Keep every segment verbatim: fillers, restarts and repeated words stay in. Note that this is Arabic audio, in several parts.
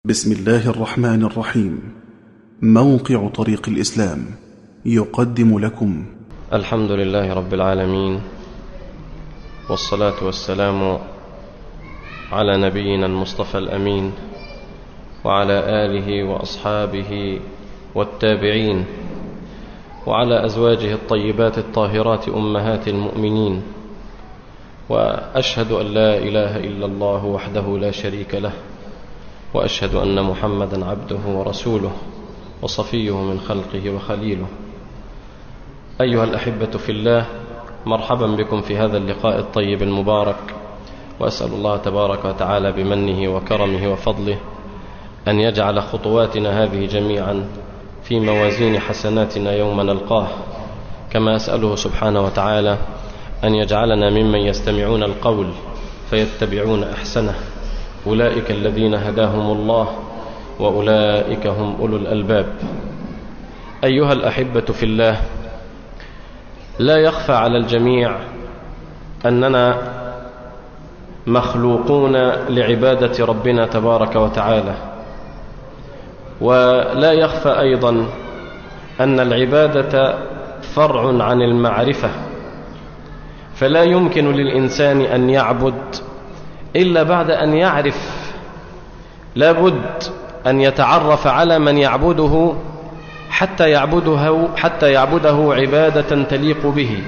بسم الله الرحمن الرحيم. موقع طريق الإسلام يقدم لكم الحمد لله رب العالمين، والصلاة والسلام على نبينا المصطفى الأمين وعلى آله وأصحابه والتابعين وعلى أزواجه الطيبات الطاهرات أمهات المؤمنين، وأشهد أن لا إله إلا الله وحده لا شريك له، وأشهد أن محمدًا عبده ورسوله وصفيه من خلقه وخليله. أيها الأحبة في الله، مرحبا بكم في هذا اللقاء الطيب المبارك، وأسأل الله تبارك وتعالى بمنه وكرمه وفضله أن يجعل خطواتنا هذه جميعا في موازين حسناتنا يوم نلقاه، كما أسأله سبحانه وتعالى أن يجعلنا ممن يستمعون القول فيتبعون أحسنه، أولئك الذين هداهم الله وأولئك هم أولو الألباب. أيها الأحبة في الله، لا يخفى على الجميع أننا مخلوقون لعبادة ربنا تبارك وتعالى، ولا يخفى أيضا أن العبادة فرع عن المعرفة، فلا يمكن للإنسان أن يعبد إلا بعد أن يعرف، لا بد أن يتعرف على من يعبده حتى يعبده, حتى يعبده عبادة تليق به.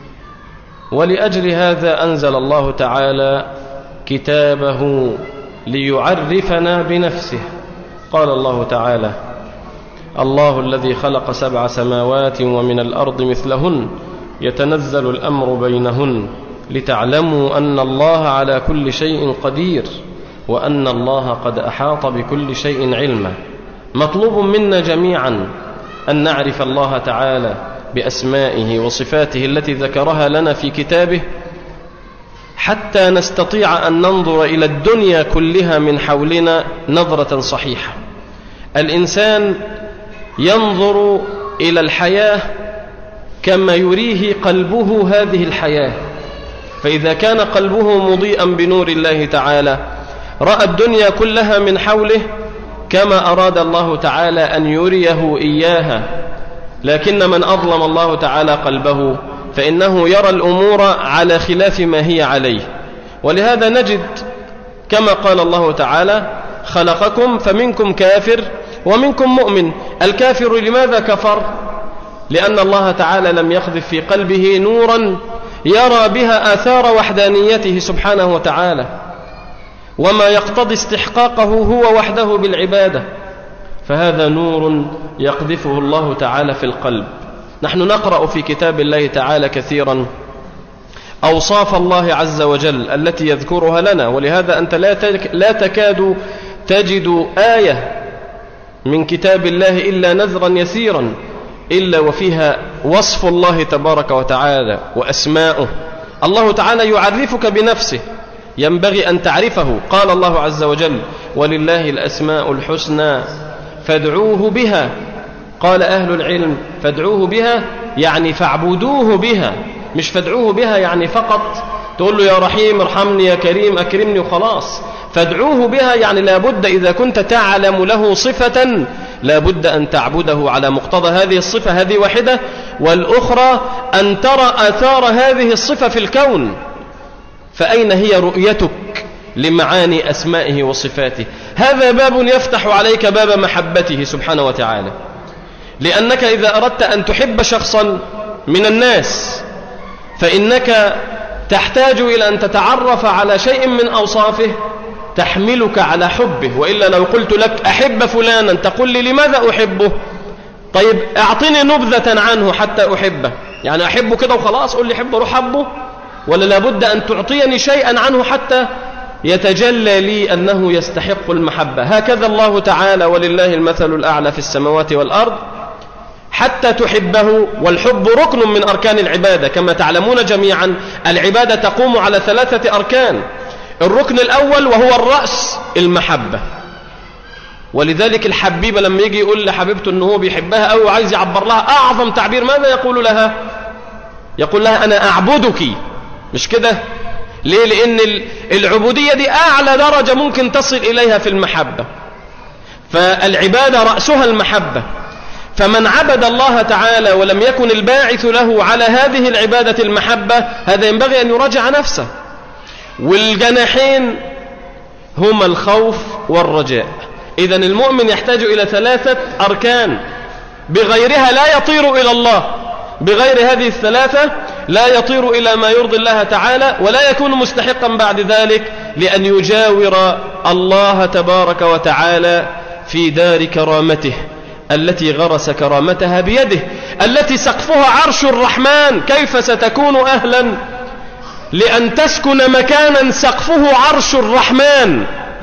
ولأجل هذا أنزل الله تعالى كتابه ليعرفنا بنفسه. قال الله تعالى: الله الذي خلق سبع سماوات ومن الأرض مثلهن يتنزل الأمر بينهن لتعلموا أن الله على كل شيء قدير وأن الله قد أحاط بكل شيء علما. مطلوب منا جميعا أن نعرف الله تعالى بأسمائه وصفاته التي ذكرها لنا في كتابه، حتى نستطيع أن ننظر إلى الدنيا كلها من حولنا نظرة صحيحة. الإنسان ينظر إلى الحياة كما يريه قلبه هذه الحياة، فإذا كان قلبه مضيئا بنور الله تعالى رأى الدنيا كلها من حوله كما أراد الله تعالى أن يريه إياها. لكن من أظلم الله تعالى قلبه فإنه يرى الأمور على خلاف ما هي عليه. ولهذا نجد كما قال الله تعالى: خلقكم فمنكم كافر ومنكم مؤمن. الكافر لماذا كفر؟ لأن الله تعالى لم يقذف في قلبه نورا يرى بها آثار وحدانيته سبحانه وتعالى، وما يقتضي استحقاقه هو وحده بالعبادة، فهذا نور يقذفه الله تعالى في القلب. نحن نقرأ في كتاب الله تعالى كثيرا أوصاف الله عز وجل التي يذكرها لنا، ولهذا أنت لا تكاد تجد آية من كتاب الله إلا نذرا يسيرا إلا وفيها وصف الله تبارك وتعالى وأسماؤه. الله تعالى يعرفك بنفسه، ينبغي أن تعرفه. قال الله عز وجل: ولله الأسماء الحسنى فادعوه بها. قال أهل العلم: فادعوه بها يعني فاعبدوه بها، مش فادعوه بها يعني فقط تقول له يا رحيم ارحمني يا كريم أكرمني وخلاص. فادعوه بها يعني لابد إذا كنت تعلم له صفة لابد أن تعبده على مقتضى هذه الصفة. هذه واحدة، والأخرى أن ترى آثار هذه الصفة في الكون. فأين هي رؤيتك لمعاني أسمائه وصفاته؟ هذا باب يفتح عليك باب محبته سبحانه وتعالى، لأنك إذا أردت أن تحب شخصا من الناس فإنك تحتاج إلى أن تتعرف على شيء من أوصافه تحملك على حبه. وإلا لو قلت لك أحب فلانا تقول لي لماذا أحبه؟ طيب أعطني نبذة عنه حتى أحبه، يعني أحبه كده وخلاص قل لي أحبه أروح أحبه، ولا لابد أن تعطيني شيئا عنه حتى يتجلى لي أنه يستحق المحبة. هكذا الله تعالى ولله المثل الأعلى في السماوات والأرض حتى تحبه. والحب ركن من أركان العبادة، كما تعلمون جميعا العبادة تقوم على ثلاثة أركان. الركن الأول وهو الرأس المحبة، ولذلك الحبيبة لما يجي يقول لحبيبته أنه بيحبها أو عايز يعبر لها أعظم تعبير ماذا يقول لها؟ يقول لها أنا أعبدك، مش كده؟ ليه؟ لأن العبودية دي أعلى درجة ممكن تصل إليها في المحبة. فالعبادة رأسها المحبة، فمن عبد الله تعالى ولم يكن الباعث له على هذه العبادة المحبة، هذا ينبغي أن يراجع نفسه. والجناحين هما الخوف والرجاء. إذن المؤمن يحتاج إلى ثلاثة أركان، بغيرها لا يطير إلى الله، بغير هذه الثلاثة لا يطير إلى ما يرضي الله تعالى، ولا يكون مستحقا بعد ذلك لأن يجاور الله تبارك وتعالى في دار كرامته التي غرس كرامتها بيده، التي سقفها عرش الرحمن. كيف ستكون أهلا لأن تسكن مكانا سقفه عرش الرحمن؟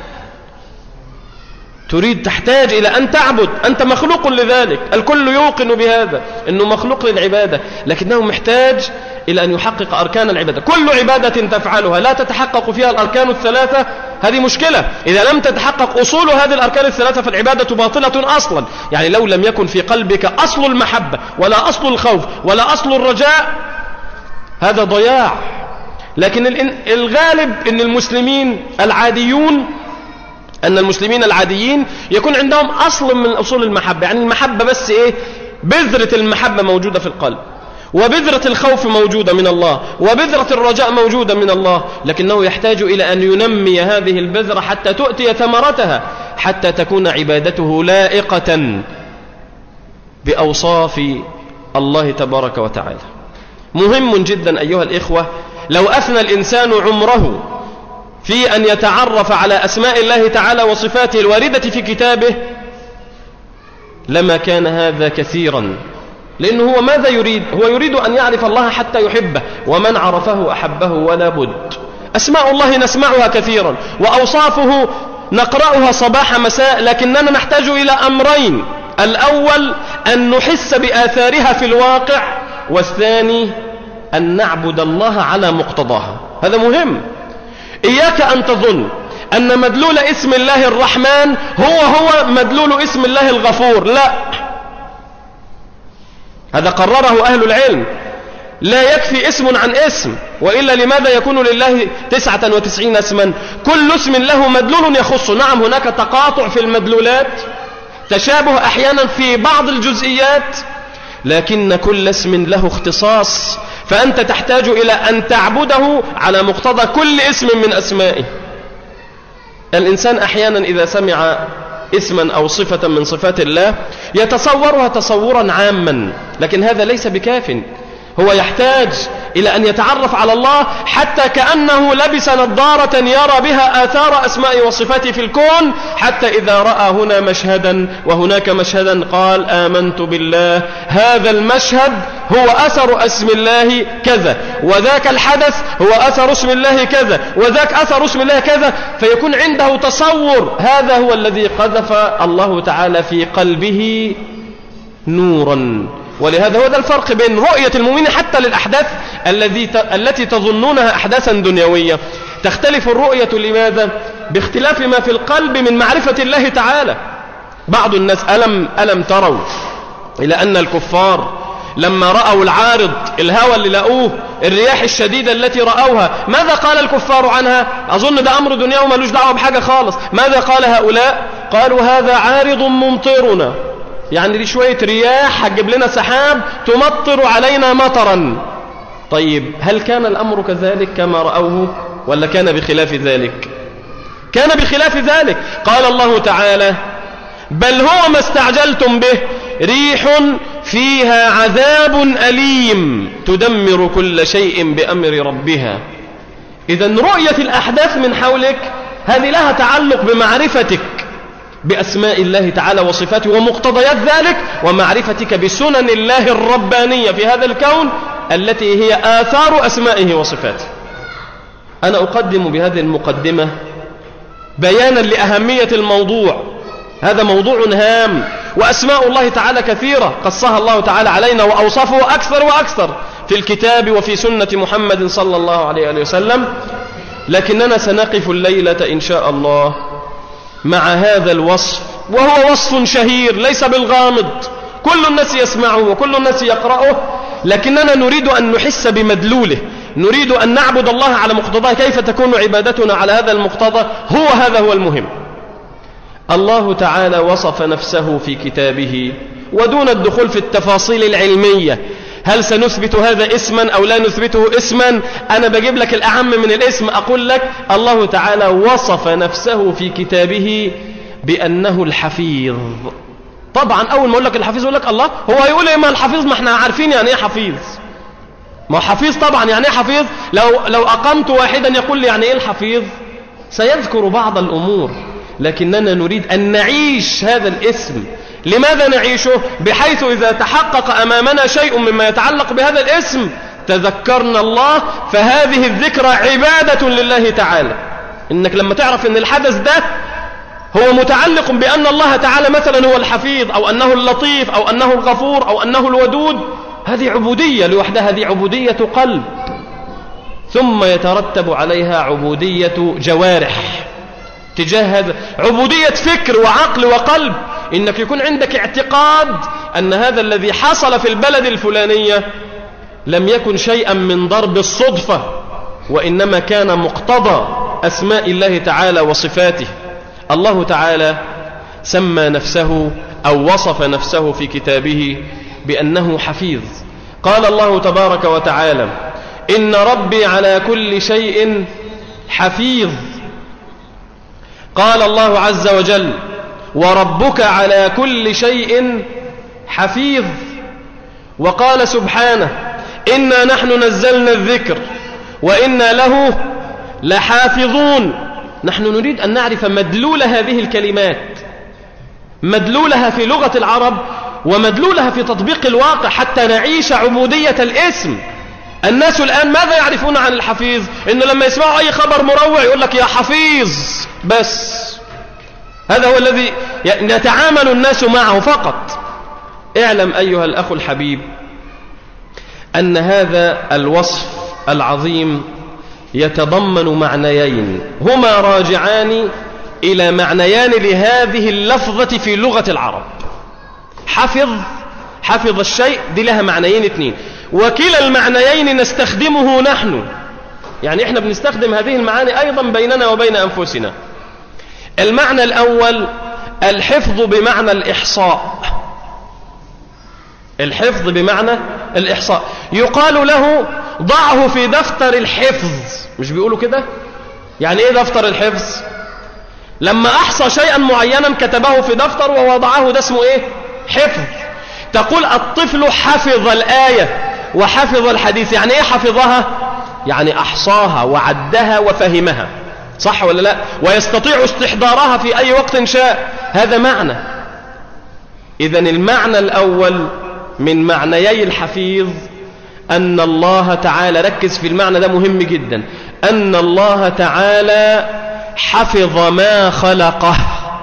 تريد تحتاج إلى أن تعبد، أنت مخلوق لذلك، الكل يوقن بهذا أنه مخلوق للعبادة، لكنه محتاج إلى أن يحقق أركان العبادة. كل عبادة تفعلها لا تتحقق فيها الأركان الثلاثة، هذه مشكلة. إذا لم تتحقق أصول هذه الأركان الثلاثة فالعبادة باطلة أصلا. يعني لو لم يكن في قلبك أصل المحبة ولا أصل الخوف ولا أصل الرجاء، هذا ضياع. لكن الغالب أن المسلمين العاديون أن المسلمين العاديين يكون عندهم أصل من أصول المحبة. يعني المحبة بس إيه؟ بذرة المحبة موجودة في القلب، وبذرة الخوف موجودة من الله، وبذرة الرجاء موجودة من الله، لكنه يحتاج إلى أن ينمي هذه البذرة حتى تؤتي ثمرتها، حتى تكون عبادته لائقة بأوصاف الله تبارك وتعالى. مهم جدا أيها الإخوة، لو أثنى الإنسان عمره في أن يتعرف على أسماء الله تعالى وصفاته الواردة في كتابه لما كان هذا كثيرا. لأنه هو ماذا يريد؟ هو يريد أن يعرف الله حتى يحبه، ومن عرفه أحبه ولا بد. أسماء الله نسمعها كثيرا، وأوصافه نقرأها صباح مساء، لكننا نحتاج إلى أمرين: الأول أن نحس بآثارها في الواقع، والثاني أن نعبد الله على مقتضاها. هذا مهم. إياك أن تظن أن مدلول اسم الله الرحمن هو هو مدلول اسم الله الغفور، لا، هذا قرره أهل العلم. لا يكفي اسم عن اسم، وإلا لماذا يكون لله تسعة وتسعين اسما؟ كل اسم له مدلول يخصه. نعم، هناك تقاطع في المدلولات، تشابه أحيانا في بعض الجزئيات، لكن كل اسم له اختصاص، فأنت تحتاج إلى أن تعبده على مقتضى كل اسم من أسمائه. الإنسان أحيانا إذا سمع اسما أو صفة من صفات الله يتصورها تصورا عاما، لكن هذا ليس بكاف. هو يحتاج إلى أن يتعرف على الله حتى كأنه لبس نظارة يرى بها آثار أسماء وصفاته في الكون، حتى إذا رأى هنا مشهدا وهناك مشهدا قال آمنت بالله، هذا المشهد هو أثر اسم الله كذا، وذاك الحدث هو أثر اسم الله كذا، وذاك أثر اسم الله كذا، فيكون عنده تصور. هذا هو الذي قذف الله تعالى في قلبه نورا. ولهذا هو ده الفرق بين رؤية المؤمن حتى للأحداث الذي التي تظنونها أحداثا دنيوية. تختلف الرؤية لماذا؟ باختلاف ما في القلب من معرفة الله تعالى. بعض الناس ألم, ألم تروا إلى أن الكفار لما رأوا العارض، الهوى اللي لقوه، الرياح الشديدة التي رأوها، ماذا قال الكفار عنها؟ أظن ده أمر دنيا ومالوش دعوة بحاجة خالص. ماذا قال هؤلاء؟ قالوا هذا عارض ممطرنا، يعني دي شوية رياح هتجيب لنا سحاب تمطر علينا مطرا. طيب هل كان الأمر كذلك كما رأوه، ولا كان بخلاف ذلك؟ كان بخلاف ذلك. قال الله تعالى بل هو ما استعجلتم به ريح فيها عذاب أليم تدمر كل شيء بأمر ربها. إذن رؤية الأحداث من حولك هذه لها تعلق بمعرفتك بأسماء الله تعالى وصفاته ومقتضيات ذلك، ومعرفتك بسنن الله الربانية في هذا الكون التي هي آثار أسمائه وصفاته. أنا أقدم بهذه المقدمة بيانا لأهمية الموضوع. هذا موضوع هام، وأسماء الله تعالى كثيرة قصها الله تعالى علينا، وأوصافه أكثر وأكثر في الكتاب وفي سنة محمد صلى الله عليه وسلم. لكننا سنقف الليلة إن شاء الله مع هذا الوصف، وهو وصف شهير ليس بالغامض، كل الناس يسمعه وكل الناس يقرأه، لكننا نريد أن نحس بمدلوله، نريد أن نعبد الله على مقتضاه. كيف تكون عبادتنا على هذا المقتضى؟ هو هذا هو المهم. الله تعالى وصف نفسه في كتابه، ودون الدخول في التفاصيل العلمية هل سنثبت هذا اسما أو لا نثبته اسما، أنا بجيب لك الأعم من الاسم. أقول لك الله تعالى وصف نفسه في كتابه بأنه الحفيظ. طبعا أول ما أقول لك الحفيظ يقول لك الله هو هيقول إيه ما الحفيظ، ما احنا عارفين يعني إيه حفيظ. ما حفيظ طبعا يعني إيه حفيظ، لو, لو أقمت واحدا يقول لي يعني إيه الحفيظ سيذكر بعض الأمور، لكننا نريد أن نعيش هذا الاسم. لماذا نعيشه؟ بحيث إذا تحقق أمامنا شيء مما يتعلق بهذا الاسم تذكرنا الله، فهذه الذكرى عبادة لله تعالى. إنك لما تعرف أن الحدث ده هو متعلق بأن الله تعالى مثلا هو الحفيظ أو أنه اللطيف أو أنه الغفور أو أنه الودود، هذه عبودية لوحدها، هذه عبودية قلب، ثم يترتب عليها عبودية جوارح تجاه هذا، عبودية فكر وعقل وقلب. إنك يكون عندك اعتقاد أن هذا الذي حصل في البلد الفلانية لم يكن شيئا من ضرب الصدفة، وإنما كان مقتضى أسماء الله تعالى وصفاته. الله تعالى سمى نفسه أو وصف نفسه في كتابه بأنه حفيظ. قال الله تبارك وتعالى إن ربي على كل شيء حفيظ. قال الله عز وجل وربك على كل شيء حفيظ. وقال سبحانه إنا نحن نزلنا الذكر وإنا له لحافظون. نحن نريد أن نعرف مدلول هذه الكلمات، مدلولها في لغة العرب ومدلولها في تطبيق الواقع حتى نعيش عبودية الاسم. الناس الآن ماذا يعرفون عن الحفيظ؟ إنه لما يسمعوا أي خبر مروع يقول لك يا حفيظ بس. هذا هو الذي يتعامل الناس معه فقط. اعلم أيها الأخ الحبيب أن هذا الوصف العظيم يتضمن معنيين هما راجعان إلى معنيان لهذه اللفظة في لغة العرب. حفظ، حفظ الشيء دي لها معنيين اثنين، وكلا المعنيين نستخدمه نحن، يعني احنا بنستخدم هذه المعاني أيضا بيننا وبين أنفسنا. المعنى الأول الحفظ بمعنى الإحصاء، الحفظ بمعنى الإحصاء. يقال له ضعه في دفتر الحفظ، مش بيقولوا كده؟ يعني ايه دفتر الحفظ؟ لما أحصى شيئا معينا كتبه في دفتر ووضعه، ده اسمه ايه؟ حفظ. تقول الطفل حفظ الآية وحفظ الحديث، يعني ايه حفظها؟ يعني أحصاها وعدها وفهمها، صح ولا لا؟ ويستطيع استحضارها في أي وقت شاء، هذا معنى. إذن المعنى الأول من معنيي الحفيظ أن الله تعالى، ركز في المعنى ده مهم جدا، أن الله تعالى حفظ ما خلقه.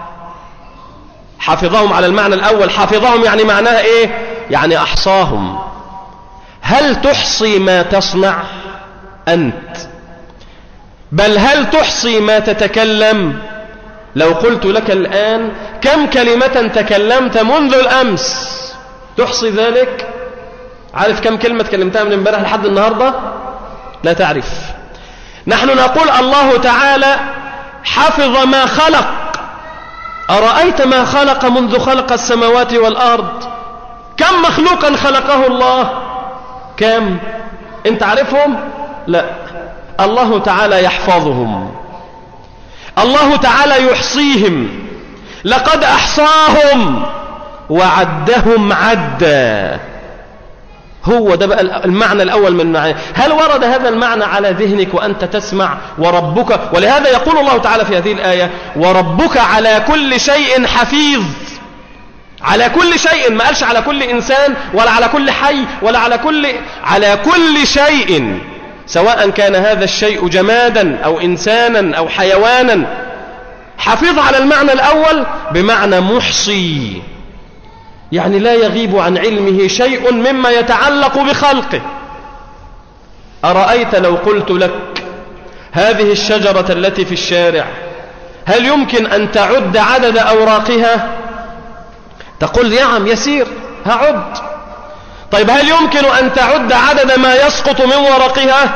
حفظهم على المعنى الأول، حفظهم يعني معناها إيه؟ يعني أحصاهم. هل تحصي ما تصنع أنت؟ بل هل تحصي ما تتكلم؟ لو قلت لك الآن كم كلمة تكلمت منذ الأمس، تحصي ذلك؟ عارف كم كلمة تكلمتها من امبارح لحد النهاردة؟ لا تعرف. نحن نقول الله تعالى حفظ ما خلق. أرأيت ما خلق منذ خلق السماوات والأرض؟ كم مخلوقا خلقه الله؟ كم؟ انت عارفهم؟ لا. الله تعالى يحفظهم، الله تعالى يحصيهم. لقد أحصاهم وعدهم عدا. هو ده بقى المعنى الأول من معاني. هل ورد هذا المعنى على ذهنك وأنت تسمع وربك؟ ولهذا يقول الله تعالى في هذه الآية وربك على كل شيء حفيظ. على كل شيء، ما قالش على كل إنسان ولا على كل حي ولا على كل، على كل شيء، سواء كان هذا الشيء جمادا أو إنسانا أو حيوانا. حفيظ على المعنى الأول بمعنى محصي، يعني لا يغيب عن علمه شيء مما يتعلق بخلقه. أرأيت لو قلت لك هذه الشجرة التي في الشارع هل يمكن أن تعد عدد أوراقها؟ تقول نعم يسير، هعد. طيب هل يمكن أن تعد عدد ما يسقط من ورقها؟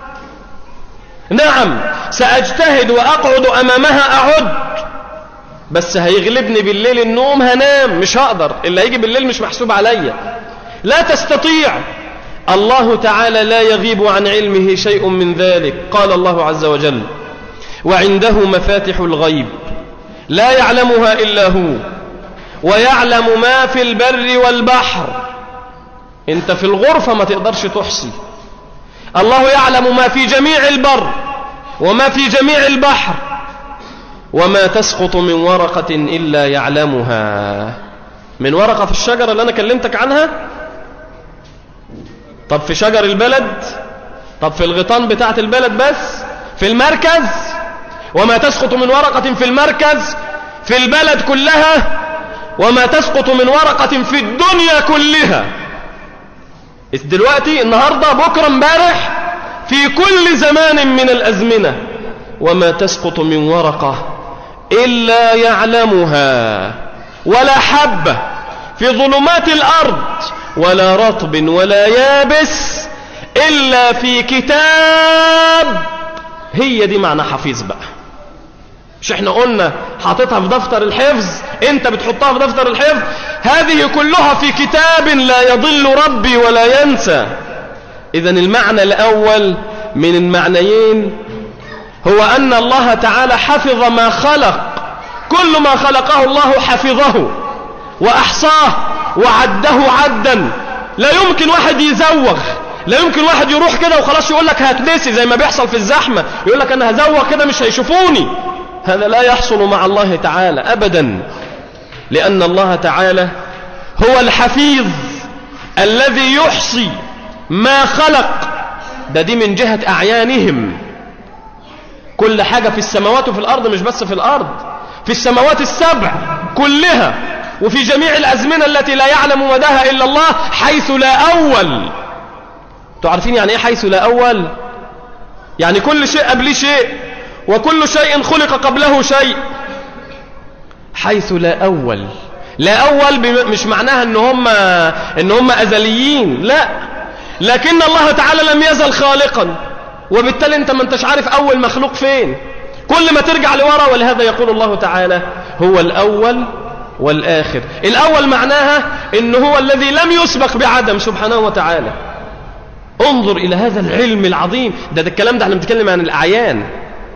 نعم، سأجتهد وأقعد أمامها أعد. بس هيغلبني بالليل النوم هنام، مش هقدر، اللي هيجي بالليل مش محسوب عليا. لا تستطيع. الله تعالى لا يغيب عن علمه شيء من ذلك. قال الله عز وجل: وعنده مفاتح الغيب لا يعلمها إلا هو ويعلم ما في البر والبحر. انت في الغرفة ما تقدرش تحصي، الله يعلم ما في جميع البر وما في جميع البحر. وما تسقط من ورقة إلا يعلمها. من ورقة في الشجرة اللي أنا كلمتك عنها؟ طب في شجر البلد؟ طب في الغيطان بتاعت البلد بس؟ في المركز؟ وما تسقط من ورقة في المركز في البلد كلها، وما تسقط من ورقة في الدنيا كلها. دلوقتي، النهاردة، بكرة، امبارح، في كل زمان من الأزمنة. وما تسقط من ورقة إلا يعلمها، ولا حبة في ظلمات الأرض ولا رطب ولا يابس إلا في كتاب. هي دي معنى حفيظ بقى. مش احنا قلنا حاططها في دفتر الحفظ، انت بتحطها في دفتر الحفظ. هذه كلها في كتاب لا يضل ربي ولا ينسى. إذن المعنى الأول من المعنيين هو أن الله تعالى حفظ ما خلق. كل ما خلقه الله حفظه وأحصاه وعده عدا. لا يمكن واحد يزوغ، لا يمكن واحد يروح كده وخلاص يقول لك هتنسي زي ما بيحصل في الزحمة، يقول لك أنا هزوغ كده مش هيشوفوني. هذا لا يحصل مع الله تعالى أبدا، لأن الله تعالى هو الحفيظ الذي يحصي ما خلق. ده دي من جهة أعيانهم. كل حاجة في السماوات وفي الأرض، مش بس في الأرض، في السماوات السبع كلها، وفي جميع الأزمنة التي لا يعلم مداها إلا الله، حيث لا أول. تعرفين يعني إيه حيث لا أول؟ يعني كل شيء قبل شيء، وكل شيء خلق قبله شيء. حيث لا أول. لا أول مش معناها إن هم إن هم أزليين، لا، لكن الله تعالى لم يزل خالقا، وبالتالي أنت ما أنتش عارف أول مخلوق فين، كل ما ترجع لورا. ولهذا يقول الله تعالى هو الأول والآخر. الأول معناها إنه هو الذي لم يسبق بعدم سبحانه وتعالى. انظر إلى هذا العلم العظيم. ده, ده الكلام ده احنا بنتكلم عن الأعيان.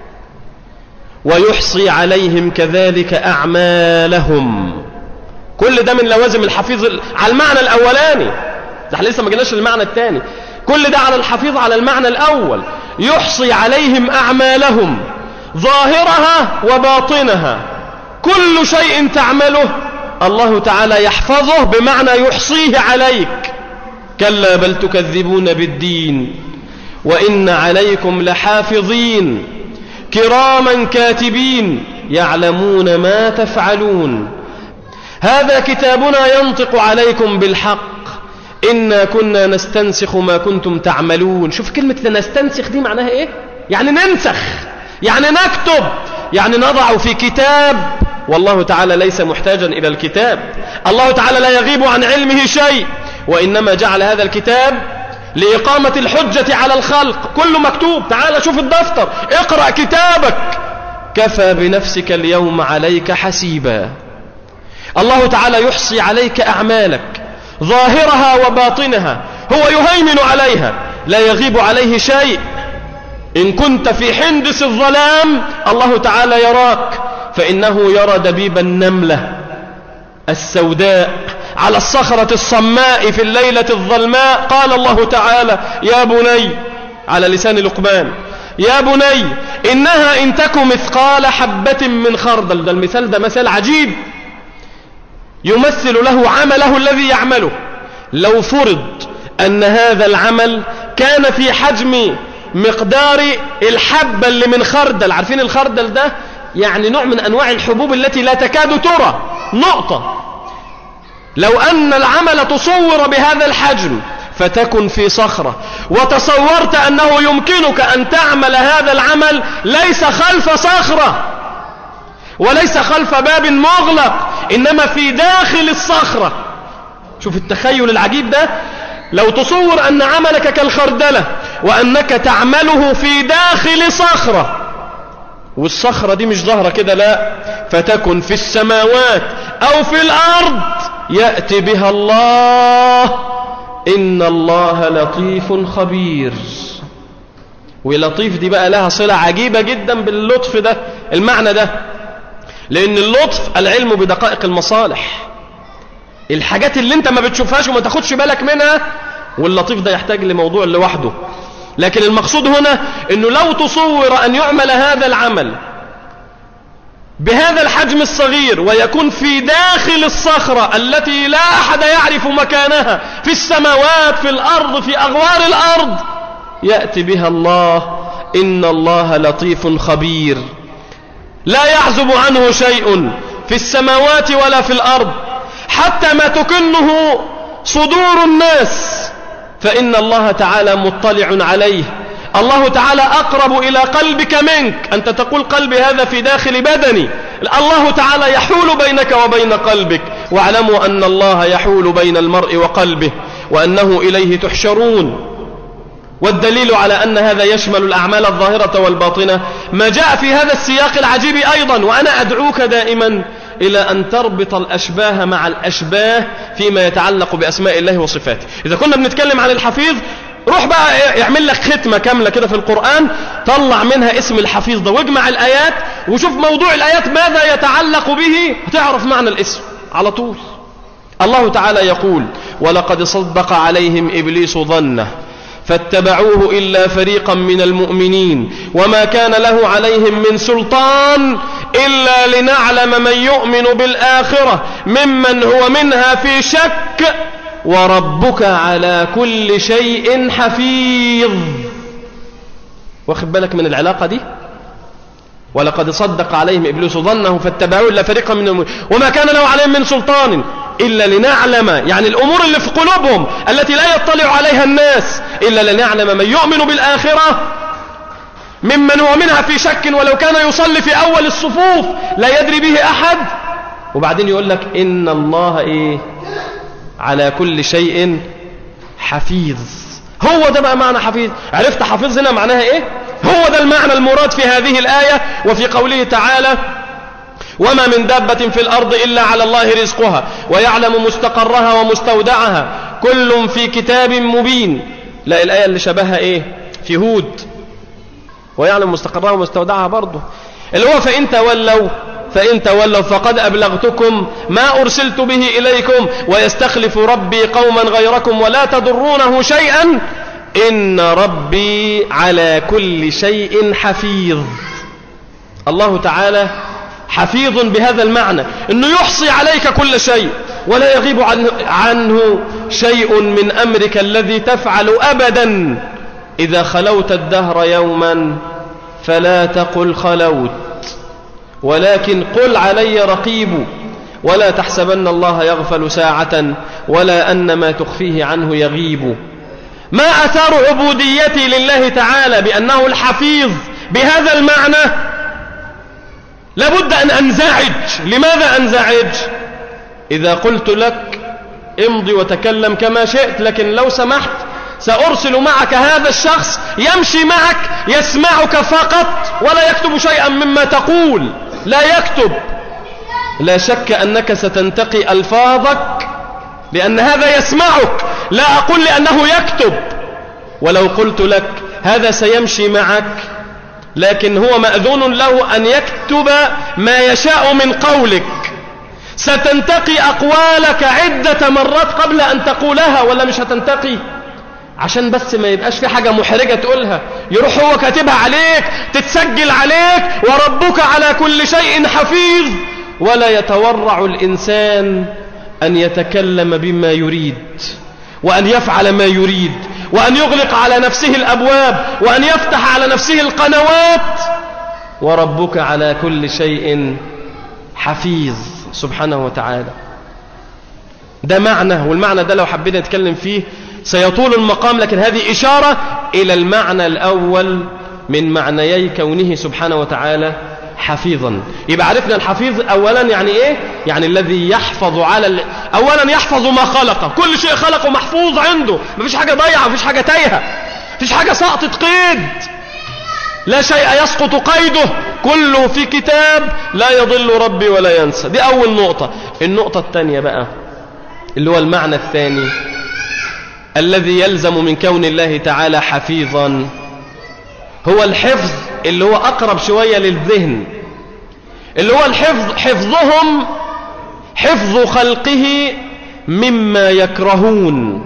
ويحصي عليهم كذلك أعمالهم. كل ده من لوازم الحفيظ على المعنى الأولاني، ده احنا لسه ما جيناش للمعنى الثاني. كل ده على الحفيظ على المعنى الأول. يحصي عليهم أعمالهم ظاهرها وباطنها. كل شيء تعمله الله تعالى يحفظه، بمعنى يحصيه عليك. كلا بل تكذبون بالدين وإن عليكم لحافظين كراما كاتبين يعلمون ما تفعلون. هذا كتابنا ينطق عليكم بالحق إنا كنا نستنسخ ما كنتم تعملون. شوف كلمة نستنسخ دي معناها إيه؟ يعني ننسخ، يعني نكتب، يعني نضع في كتاب. والله تعالى ليس محتاجا إلى الكتاب. الله تعالى لا يغيب عن علمه شيء، وإنما جعل هذا الكتاب لإقامة الحجة على الخلق. كله مكتوب. تعال شوف الدفتر، اقرأ كتابك، كفى بنفسك اليوم عليك حسيبا. الله تعالى يحصي عليك أعمالك ظاهرها وباطنها، هو يهيمن عليها، لا يغيب عليه شيء. إن كنت في حندس الظلام الله تعالى يراك، فإنه يرى دبيب النملة السوداء على الصخرة الصماء في الليلة الظلماء. قال الله تعالى يا بني، على لسان لقمان، يا بني إنها إن تك مثقال حبة من خردل. ده المثال ده مثال عجيب يمثل له عمله الذي يعمله. لو فرض أن هذا العمل كان في حجم مقدار الحبة اللي من خردل. عارفين الخردل ده يعني نوع من أنواع الحبوب التي لا تكاد ترى، نقطة. لو أن العمل تصور بهذا الحجم فتكن في صخرة، وتصورت أنه يمكنك أن تعمل هذا العمل ليس خلف صخرة وليس خلف باب مغلق، إنما في داخل الصخرة. شوف التخيل العجيب ده. لو تصور أن عملك كالخردلة وأنك تعمله في داخل صخرة، والصخرة دي مش ظاهرة كده، لا، فتكن في السماوات أو في الأرض يأتي بها الله إن الله لطيف خبير. ولطيف دي بقى لها صلة عجيبة جدا باللطف ده، المعنى ده، لأن اللطف العلم بدقائق المصالح، الحاجات اللي انت ما بتشوفهاش وما تاخدش بالك منها، واللطيف ده يحتاج لموضوع لوحده. لكن المقصود هنا انه لو تصور ان يعمل هذا العمل بهذا الحجم الصغير ويكون في داخل الصخرة التي لا أحد يعرف مكانها، في السماوات، في الأرض، في أغوار الأرض، يأتي بها الله إن الله لطيف خبير. لا يعزب عنه شيء في السماوات ولا في الأرض، حتى ما تكنه صدور الناس فإن الله تعالى مطلع عليه. الله تعالى أقرب إلى قلبك منك، أنت تقول قلبي هذا في داخل بدني، الله تعالى يحول بينك وبين قلبك. واعلموا أن الله يحول بين المرء وقلبه وأنه إليه تحشرون. والدليل على أن هذا يشمل الأعمال الظاهرة والباطنة ما جاء في هذا السياق العجيب أيضا. وأنا أدعوك دائما إلى أن تربط الأشباه مع الأشباه فيما يتعلق بأسماء الله وصفاته. إذا كنا بنتكلم عن الحفيظ، روح بقى اعمل لك ختمة كاملة كده في القرآن، طلع منها اسم الحفيظ ده واجمع الآيات وشوف موضوع الآيات ماذا يتعلق به، هتعرف معنى الاسم على طول. الله تعالى يقول ولقد صدق عليهم إبليس ظنه فاتبعوه إلا فريقا من المؤمنين وما كان له عليهم من سلطان إلا لنعلم من يؤمن بالآخرة ممن هو منها في شك وربك على كل شيء حفيظ. واخد بالك من العلاقة دي؟ ولقد صدق عليهم إبليس ظنه فاتبعوه إلا فريقا من المؤمنين وما كان له عليهم من سلطان إلا لنعلم، يعني الأمور اللي في قلوبهم التي لا يطلع عليها الناس، إلا لنعلم من يؤمن بالآخرة ممن هو منها في شك ولو كان يصلي في أول الصفوف لا يدري به أحد. وبعدين يقول لك إن الله إيه على كل شيء حفيظ. هو ده بقى معنى حفيظ. عرفت حفيظ هنا معناها إيه؟ هو ده المعنى المراد في هذه الآية. وفي قوله تعالى وما من دابة في الأرض إلا على الله رزقها ويعلم مستقرها ومستودعها كل في كتاب مبين. لا، الآية اللي شبهها إيه؟ في هود ويعلم مستقرها ومستودعها برضه، اللي هو فإن تولوا فإن تولوا فقد أبلغتكم ما أرسلت به إليكم ويستخلف ربي قوما غيركم ولا تضرونه شيئا إن ربي على كل شيء حفيظ. الله تعالى حفيظ بهذا المعنى أنه يحصي عليك كل شيء ولا يغيب عنه, عنه شيء من أمرك الذي تفعل أبدا. إذا خلوت الدهر يوما فلا تقل خلوت ولكن قل علي رقيب ولا تحسبن الله يغفل ساعة ولا أن ما تخفيه عنه يغيب. ما أثار عبوديتي لله تعالى بأنه الحفيظ بهذا المعنى؟ لابد أن أنزعج. لماذا أنزعج؟ إذا قلت لك امضي وتكلم كما شئت، لكن لو سمحت سأرسل معك هذا الشخص يمشي معك يسمعك فقط ولا يكتب شيئا مما تقول، لا يكتب. لا شك أنك ستنتقي ألفاظك لأن هذا يسمعك، لا أقول لأنه يكتب. ولو قلت لك هذا سيمشي معك لكن هو مأذون له أن يكتب ما يشاء من قولك، ستنتقي أقوالك عدة مرات قبل أن تقولها ولا مش هتنتقي؟ عشان بس ما يبقاش في حاجة محرجة تقولها، يروح هو كاتبها عليك تتسجل عليك وربك على كل شيء حفيظ. ولا يتورع الإنسان أن يتكلم بما يريد وأن يفعل ما يريد وأن يغلق على نفسه الأبواب وأن يفتح على نفسه القنوات، وربك على كل شيء حفيظ سبحانه وتعالى. ده معنى، والمعنى ده لو حبينا نتكلم فيه سيطول المقام، لكن هذه إشارة إلى المعنى الأول من معنيي كونه سبحانه وتعالى حفيظا. يبقى عرفنا الحفيظ أولا يعني إيه؟ يعني الذي يحفظ على ال... أولا يحفظ ما خلقه، كل شيء خلقه محفوظ عنده، مفيش حاجة ضيعة، مفيش حاجة تايهة، مفيش حاجة سقطت قيد. لا شيء يسقط قيده، كله في كتاب لا يضل ربي ولا ينسى. دي أول نقطة. النقطة الثانية بقى اللي هو المعنى الثاني الذي يلزم من كون الله تعالى حفيظا، هو الحفظ اللي هو أقرب شوية للذهن، اللي هو الحفظ حفظهم حفظ خلقه مما يكرهون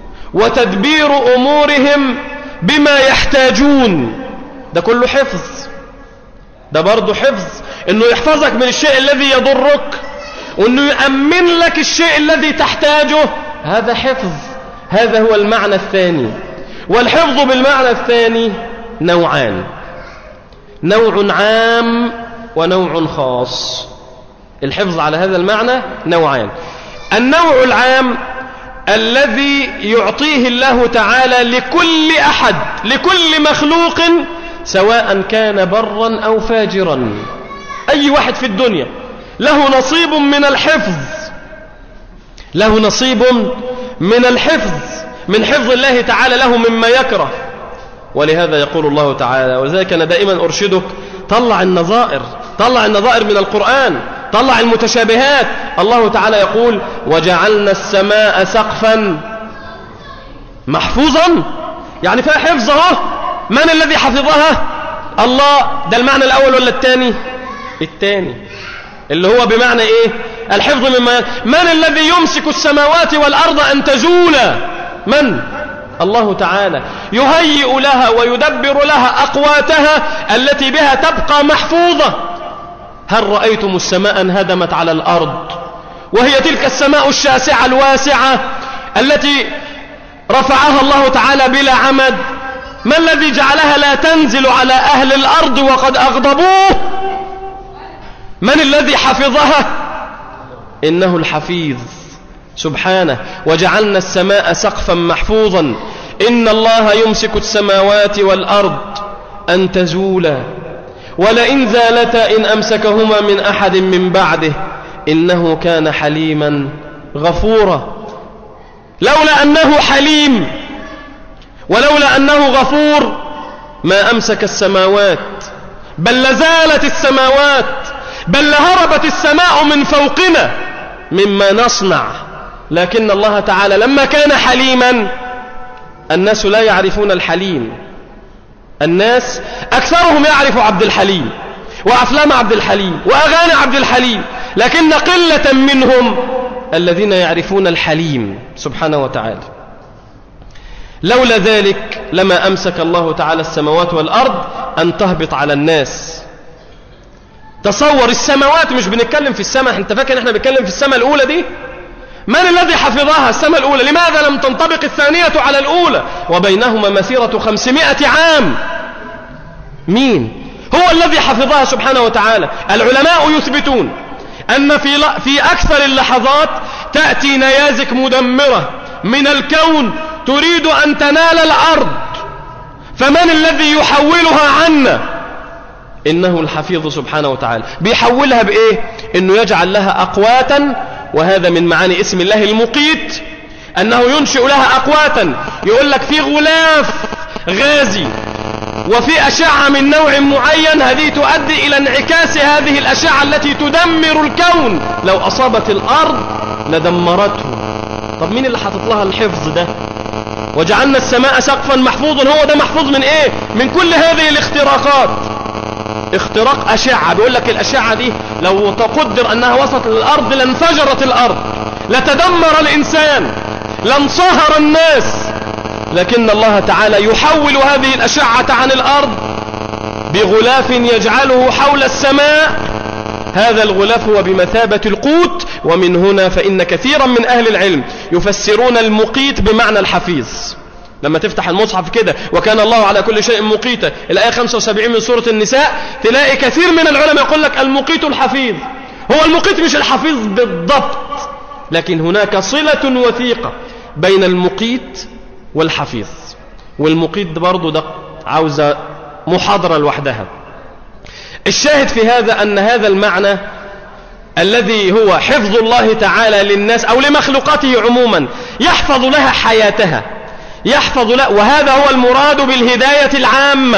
وتدبير أمورهم بما يحتاجون. ده كله حفظ. ده برضو حفظ، انه يحفظك من الشيء الذي يضرك وانه يأمن لك الشيء الذي تحتاجه. هذا حفظ. هذا هو المعنى الثاني. والحفظ بالمعنى الثاني نوعان، نوع عام ونوع خاص. الحفظ على هذا المعنى نوعان. النوع العام الذي يعطيه الله تعالى لكل أحد، لكل مخلوق، سواء كان برا أو فاجرا. أي واحد في الدنيا له نصيب من الحفظ، له نصيب من الحفظ، من حفظ الله تعالى له مما يكره. ولهذا يقول الله تعالى، ولذلك أنا دائما أرشدك طلع النظائر، طلع النظائر من القرآن، طلع المتشابهات. الله تعالى يقول وجعلنا السماء سقفا محفوظا، يعني فيها حفظها. من الذي حفظها؟ الله. ده المعنى الأول ولا الثاني؟ الثاني، اللي هو بمعنى إيه؟ الحفظ مما. من الذي يمسك السماوات والأرض أن تزولا؟ من؟ الله تعالى. يهيئ لها ويدبر لها أقواتها التي بها تبقى محفوظة. هل رأيتم السماء انهدمت على الأرض وهي تلك السماء الشاسعة الواسعة التي رفعها الله تعالى بلا عمد؟ ما الذي جعلها لا تنزل على أهل الأرض وقد أغضبوه؟ من الذي حفظها؟ إنه الحفيظ سبحانه. وجعلنا السماء سقفا محفوظا إن الله يمسك السماوات والأرض أن تزولا ولئن زالتا إن أمسكهما من أحد من بعده إنه كان حليما غفورا. لولا أنه حليم ولولا أنه غفور ما أمسك السماوات، بل لزالت السماوات، بل لهربت السماء من فوقنا مما نصنع. لكن الله تعالى لما كان حليما، الناس لا يعرفون الحليم. الناس أكثرهم يعرف عبد الحليم وأفلام عبد الحليم وأغاني عبد الحليم، لكن قلة منهم الذين يعرفون الحليم سبحانه وتعالى. لولا ذلك لما أمسك الله تعالى السماوات والأرض أن تهبط على الناس. تصور السماوات، مش بنتكلم في السماء، انت فاكر احنا بنتكلم في السماء الأولى دي؟ من الذي حفظها السماء الأولى؟ لماذا لم تنطبق الثانية على الأولى وبينهما مسيرة خمسمائة عام؟ مين هو الذي حفظها سبحانه وتعالى؟ العلماء يثبتون أن في, في أكثر اللحظات تأتي نيازك مدمرة من الكون تريد أن تنال الأرض، فمن الذي يحولها عنا؟ إنه الحفيظ سبحانه وتعالى. بيحولها بإيه؟ إنه يجعل لها أقواتا، وهذا من معاني اسم الله المقيت، أنه ينشئ لها أقواتا. يقول لك في غلاف غازي وفي أشعة من نوع معين، هذه تؤدي إلى انعكاس هذه الأشعة التي تدمر الكون، لو أصابت الأرض لدمرته. طب مين اللي حاطط لها الحفظ ده؟ وجعلنا السماء سقفا محفوظا، هو ده محفوظ من إيه؟ من كل هذه الاختراقات. اختراق أشعة، بيقول لك الأشعة دي لو تقدر أنها وصلت للأرض لانفجرت الأرض، لتدمر الإنسان، لانصهر الناس. لكن الله تعالى يحول هذه الأشعة عن الأرض بغلاف يجعله حول السماء. هذا الغلاف هو بمثابة القوت. ومن هنا فإن كثيرا من أهل العلم يفسرون المقيت بمعنى الحفيظ. لما تفتح المصحف كده وكان الله على كل شيء مقيتا، الآية خمسة وسبعين من سورة النساء، تلاقي كثير من العلماء يقول لك المقيت الحفيظ. هو المقيت مش الحفيظ بالضبط، لكن هناك صلة وثيقة بين المقيت والحفيظ. والمقيت برضو ده عاوزة محاضرة لوحدها. الشاهد في هذا أن هذا المعنى الذي هو حفظ الله تعالى للناس أو لمخلوقاته عموما، يحفظ لها حياتها، يحفظ لا، وهذا هو المراد بالهداية العامة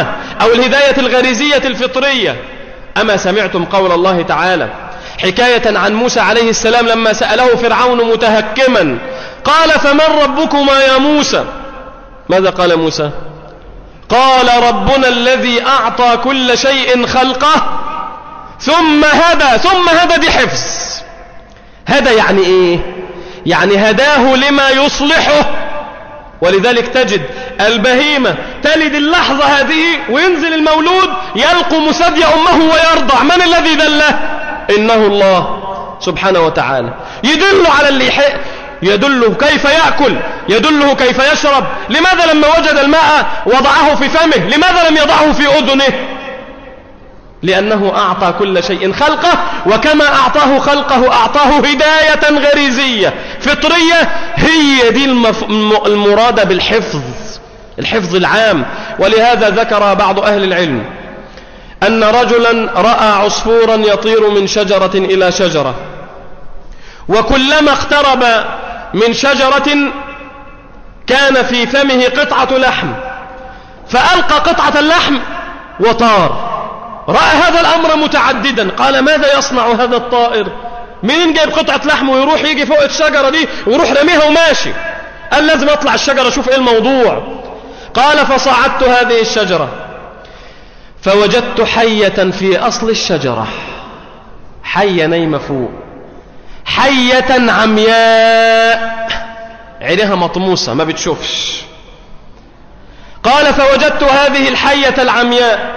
أو الهداية الغريزية الفطرية. أما سمعتم قول الله تعالى حكاية عن موسى عليه السلام لما سأله فرعون متهكما قال فمن ربكما يا موسى؟ ماذا قال موسى؟ قال ربنا الذي أعطى كل شيء خلقه ثم هدى. ثم هدى دي حفظ. هدى يعني إيه؟ يعني هداه لما يصلحه. ولذلك تجد البهيمة تلد اللحظة هذه وينزل المولود يلقم ثدي أمه ويرضع. من الذي دله؟ إنه الله سبحانه وتعالى. يدل على اللي يحق، يدله كيف يأكل، يدله كيف يشرب. لماذا لما وجد الماء وضعه في فمه؟ لماذا لم يضعه في أذنه؟ لأنه أعطى كل شيء خلقه، وكما أعطاه خلقه أعطاه هداية غريزية فطرية. هي دي المف... المرادة بالحفظ، الحفظ العام. ولهذا ذكر بعض أهل العلم أن رجلا رأى عصفورا يطير من شجرة إلى شجرة، وكلما اقترب من شجرة كان في فمه قطعة لحم، فألقى قطعة اللحم وطار. رأى هذا الأمر متعددا، قال ماذا يصنع هذا الطائر؟ منين جايب قطعة لحم ويروح يجي فوق الشجرة دي ويروح رميها وماشي؟ قال لازم أطلع الشجرة أشوف إيه الموضوع. قال فصعدت هذه الشجرة فوجدت حية في أصل الشجرة، حية نايمة فوق، حية عمياء عينها مطموسة ما بتشوفش. قال فوجدت هذه الحية العمياء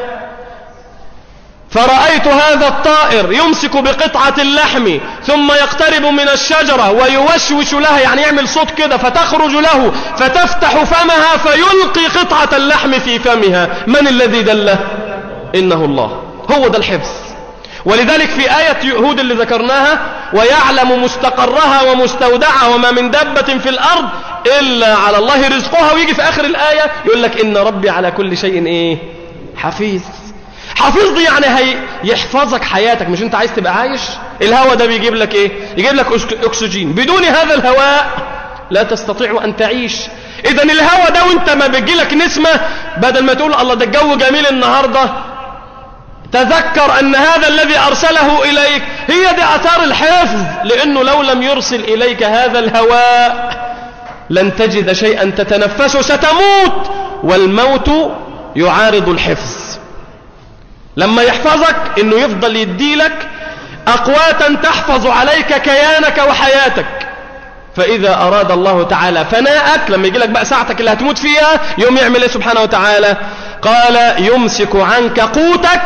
فرأيت هذا الطائر يمسك بقطعة اللحم ثم يقترب من الشجرة ويوشوش لها، يعني يعمل صوت كده فتخرج له فتفتح فمها فيلقي قطعة اللحم في فمها. من الذي دله؟ إنه الله. هو ده الحفظ. ولذلك في آية هود اللي ذكرناها ويعلم مستقرها ومستودعها وما من دابة في الأرض إلا على الله رزقها، ويجي في آخر الآية يقول لك إن ربي على كل شيء إيه؟ حفيظ. حفيظ دي يعني هي يحفظك حياتك. مش انت عايز تبقى عايش؟ الهواء ده بيجيب لك ايه؟ يجيب لك اكسجين. بدون هذا الهواء لا تستطيع ان تعيش. اذا الهواء ده وانت ما بيجي لك نسمة، بدل ما تقول الله ده الجو جميل النهاردة، تذكر ان هذا الذي ارسله اليك هي دي اثار الحفظ. لانه لو لم يرسل اليك هذا الهواء لن تجد شيئا تتنفسه، ستموت. والموت يعارض الحفظ. لما يحفظك انه يفضل يديلك اقواتا تحفظ عليك كيانك وحياتك. فاذا اراد الله تعالى فناءك، لما يجي لك بقى ساعتك اللي هتموت فيها، يوم يعمل ايه سبحانه وتعالى؟ قال يمسك عنك قوتك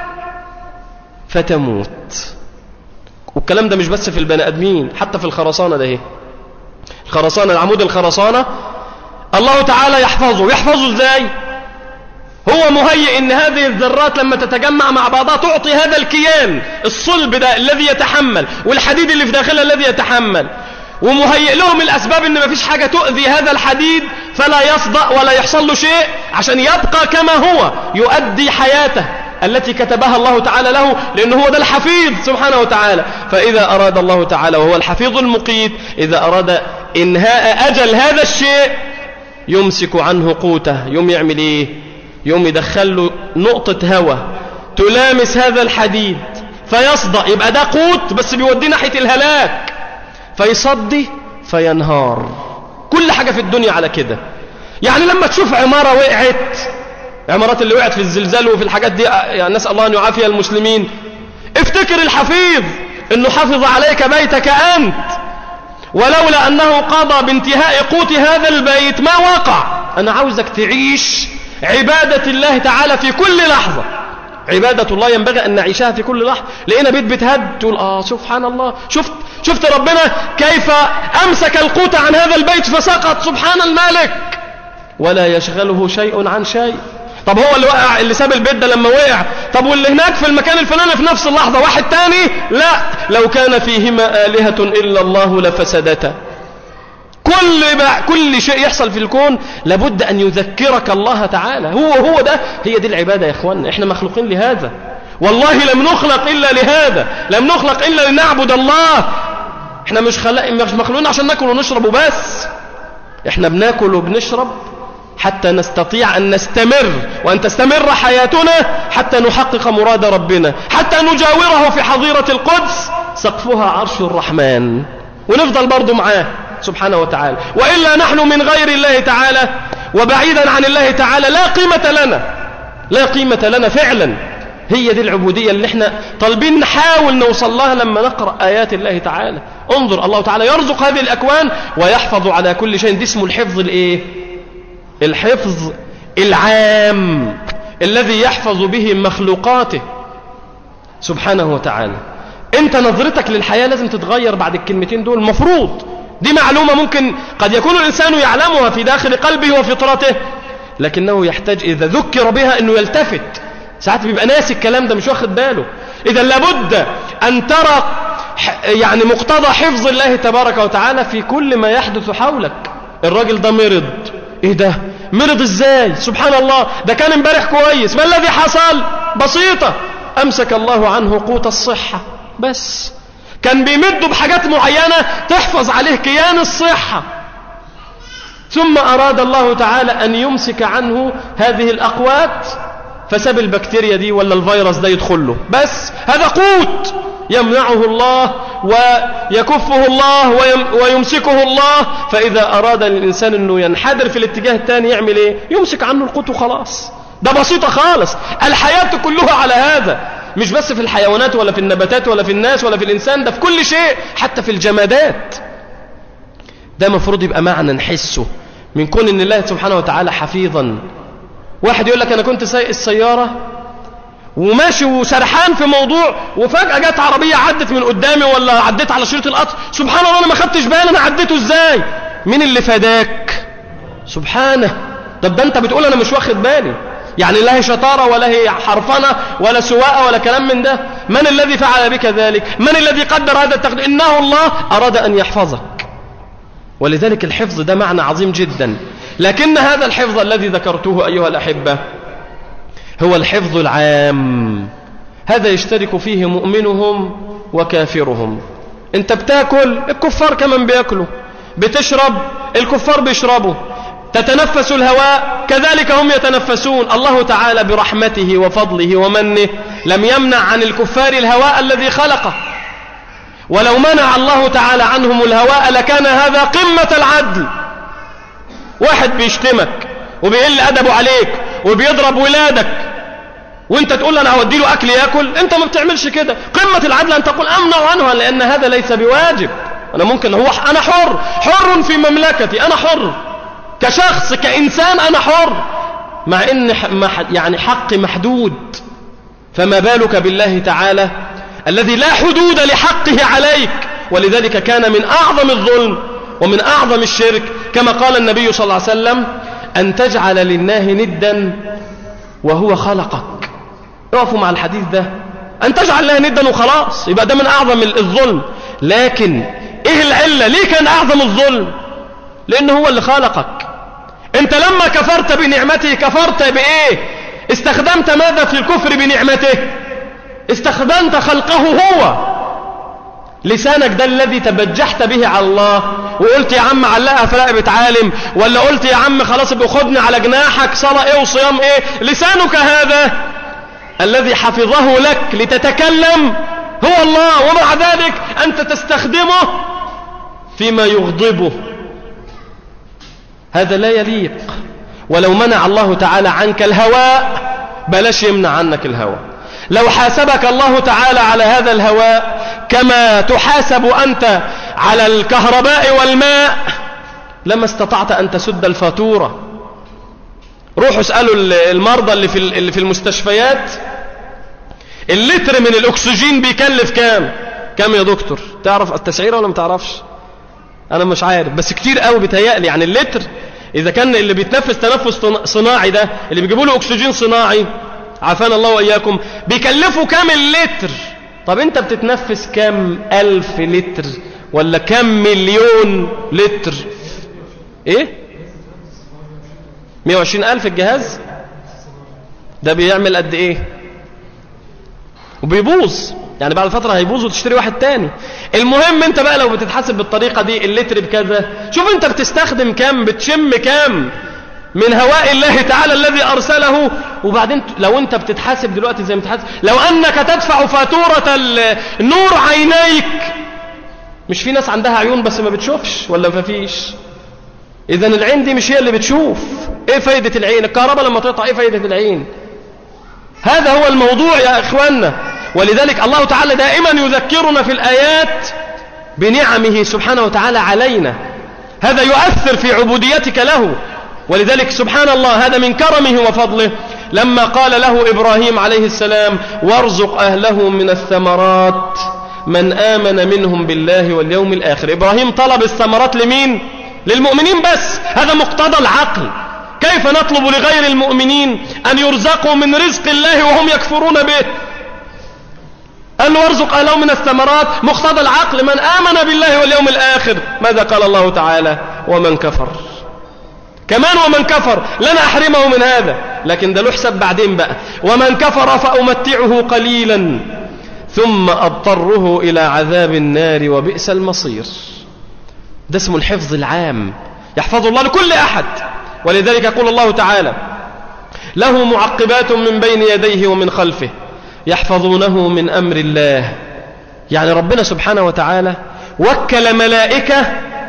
فتموت. والكلام ده مش بس في البني ادمين، حتى في الخرسانه. ده ايه الخرسانه؟ العمود الخرسانه الله تعالى يحفظه. يحفظه ازاي؟ هو مهيئ ان هذه الذرات لما تتجمع مع بعضها تعطي هذا الكيان الصلب ده الذي يتحمل، والحديد اللي في داخلها الذي يتحمل. ومهيئ لهم الاسباب ان مفيش حاجة تؤذي هذا الحديد فلا يصدأ ولا يحصل له شيء، عشان يبقى كما هو يؤدي حياته التي كتبها الله تعالى له، لانه هو ده الحفيظ سبحانه وتعالى. فاذا اراد الله تعالى، وهو الحفيظ المقيت، اذا اراد انهاء اجل هذا الشيء يمسك عنه قوته. يوم يعمل ايه؟ يوم يدخل له نقطة هواء تلامس هذا الحديد فيصدأ، يبقى ده قوت بس بيوديه ناحية الهلاك، فيصدي فينهار. كل حاجة في الدنيا على كده. يعني لما تشوف عمارة وقعت، عمارات اللي وقعت في الزلزال وفي الحاجات دي، يعني نسأل الله أن يعافي المسلمين، افتكر الحفيظ انه حفظ عليك بيتك أنت، ولولا أنه قضى بانتهاء قوت هذا البيت ما وقع. أنا عاوزك تعيش عبادة الله تعالى في كل لحظة. عبادة الله ينبغي أن نعيشها في كل لحظة. لقينا بيت بتهد تقول آه سبحان الله، شفت شفت ربنا كيف أمسك القوت عن هذا البيت فسقط، سبحان المالك، ولا يشغله شيء عن شيء. طب هو اللي وقع، اللي ساب البيت ده لما وقع، طب واللي هناك في المكان الفلاني في نفس اللحظة واحد تاني؟ لا، لو كان فيهما آلهة إلا الله لفسدتا. كل كل شيء يحصل في الكون لابد أن يذكرك الله تعالى. هو هو ده، هي دي العبادة يا إخواننا. إحنا مخلوقين لهذا، والله لم نخلق إلا لهذا، لم نخلق إلا لنعبد الله. إحنا مش خلق مش مخلوقين عشان ناكل ونشرب وبس. إحنا بناكل وبنشرب حتى نستطيع أن نستمر وأن تستمر حياتنا حتى نحقق مراد ربنا، حتى نجاوره في حظيرة القدس سقفها عرش الرحمن ونفضل برضو معاه سبحانه وتعالى. وإلا نحن من غير الله تعالى وبعيدا عن الله تعالى لا قيمة لنا، لا قيمة لنا فعلا. هي دي العبودية اللي احنا طالبين نحاول نوصل لها لما نقرأ آيات الله تعالى. انظر الله تعالى يرزق هذه الأكوان ويحفظ على كل شيء. دي اسمه الحفظ الايه؟ الحفظ العام الذي يحفظ به مخلوقاته سبحانه وتعالى. انت نظرتك للحياة لازم تتغير بعد الكلمتين دول. المفروض دي معلومة ممكن قد يكون الإنسان يعلمها في داخل قلبه وفطرته، لكنه يحتاج إذا ذكر بها أنه يلتفت. ساعات بيبقى ناسي الكلام ده، مش واخد باله. إذا لابد أن ترى يعني مقتضى حفظ الله تبارك وتعالى في كل ما يحدث حولك. الراجل ده مرض، إيه ده؟ مرض إزاي؟ سبحان الله، ده كان امبارح كويس، ما الذي حصل؟ بسيطة، أمسك الله عنه قوت الصحة بس. كان بيمده بحاجات معينة تحفظ عليه كيان الصحة، ثم أراد الله تعالى أن يمسك عنه هذه الأقوات فساب البكتيريا دي ولا الفيروس ده يدخله، بس هذا قوت يمنعه الله ويكفه الله ويمسكه الله. فإذا أراد الإنسان أنه ينحدر في الاتجاه الثاني يعمل إيه؟ يمسك عنه القوت وخلاص. ده بسيطة خالص. الحياة كلها على هذا، مش بس في الحيوانات ولا في النباتات ولا في الناس ولا في الإنسان، ده في كل شيء، حتى في الجمادات. ده مفروض يبقى معنى نحسه من كون إن الله سبحانه وتعالى حفيظا. واحد يقول لك أنا كنت سايق السيارة وماشي وسرحان في موضوع، وفجأة جت عربية عدت من قدامي ولا عدت على شريط القطر، سبحان الله أنا ما خدتش بالي أنا عديته إزاي؟ مين اللي فداك؟ سبحانه. طب ده أنت بتقول أنا مش واخد بالي، يعني لا هي شطارة ولا هي حرفنة ولا سواء ولا كلام من ده. من الذي فعل بك ذلك؟ من الذي قدر هذا التقدير؟ إنه الله أراد أن يحفظك. ولذلك الحفظ ده معنى عظيم جدا. لكن هذا الحفظ الذي ذكرته أيها الأحبة هو الحفظ العام، هذا يشترك فيه مؤمنهم وكافرهم. انت بتاكل، الكفار كمان بياكلوا، بتشرب، الكفار بيشربوا، تتنفس الهواء كذلك هم يتنفسون. الله تعالى برحمته وفضله ومنه لم يمنع عن الكفار الهواء الذي خلقه، ولو منع الله تعالى عنهم الهواء لكان هذا قمة العدل. واحد بيشتمك وبيقل أدبه عليك وبيضرب ولادك وانت تقول انا هودي له اكل ياكل، انت ما بتعملش كده. قمة العدل ان تقول امنع عنه، لان هذا ليس بواجب. انا ممكن هو انا حر، حر في مملكتي، انا حر كشخص كإنسان، انا حر، مع ان يعني حقي محدود. فما بالك بالله تعالى الذي لا حدود لحقه عليك. ولذلك كان من اعظم الظلم ومن اعظم الشرك كما قال النبي صلى الله عليه وسلم ان تجعل لله ندا وهو خلقك. اقفوا مع الحديث ده، أن تجعل لها ندا وخلاص، يبقى ده من أعظم الظلم. لكن إيه العلة؟ ليه كان أعظم الظلم؟ لأنه هو اللي خلقك. أنت لما كفرت بنعمته كفرت بإيه؟ استخدمت ماذا في الكفر بنعمته؟ استخدمت خلقه هو. لسانك ده الذي تبجحت به على الله وقلت يا عم علقها فلا بتعالم، ولا قلت يا عم خلاص ابقى خدني على جناحك، صلاة ايه وصيام ايه. لسانك هذا الذي حفظه لك لتتكلم هو الله، ومع ذلك أنت تستخدمه فيما يغضبه. هذا لا يليق. ولو منع الله تعالى عنك الهواء بلاش يمنع عنك الهواء. لو حاسبك الله تعالى على هذا الهواء كما تحاسب أنت على الكهرباء والماء لما استطعت أن تسد الفاتورة. روحوا اسألوا المرضى اللي في اللي في المستشفيات اللتر من الأكسجين بيكلف كام؟ كام يا دكتور؟ تعرف التسعيرة ولا ما تعرفش؟ أنا مش عارف، بس كتير قوي بيتهيألي. يعني اللتر إذا كان اللي بيتنفس تنفس صناعي ده اللي بيجيبوا له أكسجين صناعي عافانا الله وإياكم بيكلفوا كام اللتر؟ طب أنت بتتنفس كام ألف لتر ولا كام مليون لتر؟ إيه؟ مئة وعشرين ألف الجهاز ده بيعمل قد إيه؟ وبيبوظ، يعني بعد فترة هيبوظ وتشتري واحد تاني. المهم انت بقى لو بتتحاسب بالطريقة دي اللتر بكذا، شوف انت بتستخدم كام، بتشم كام من هواء الله تعالى الذي أرسله. وبعدين لو أنت بتتحاسب دلوقتي زي ما بتتحاسب، لو أنك تدفع فاتورة نور عينيك، مش في ناس عندها عيون بس ما بتشوفش ولا ما فيش؟ إذن العين دي مش هي اللي بتشوف. إيه فايدة العين؟ الكهرباء لما تقطع إيه فايدة العين؟ هذا هو الموضوع يا إخواننا. ولذلك الله تعالى دائما يذكرنا في الآيات بنعمه سبحانه وتعالى علينا، هذا يؤثر في عبوديتك له. ولذلك سبحان الله هذا من كرمه وفضله لما قال له إبراهيم عليه السلام: وارزق أهله من الثمرات من آمن منهم بالله واليوم الآخر. إبراهيم طلب الثمرات لمين؟ للمؤمنين بس، هذا مقتضى العقل. كيف نطلب لغير المؤمنين أن يرزقوا من رزق الله وهم يكفرون به؟ قال له وارزق أهله من الثمرات، مقتضى العقل من آمن بالله واليوم الآخر. ماذا قال الله تعالى؟ ومن كفر. كمان ومن كفر لن أحرمه من هذا، لكن ده له حساب بعدين بقى. ومن كفر فأمتعه قليلا ثم أضطره إلى عذاب النار وبئس المصير. ده اسمه الحفظ العام، يحفظ الله لكل أحد. ولذلك يقول الله تعالى: له معقبات من بين يديه ومن خلفه يحفظونه من أمر الله. يعني ربنا سبحانه وتعالى وكل ملائكة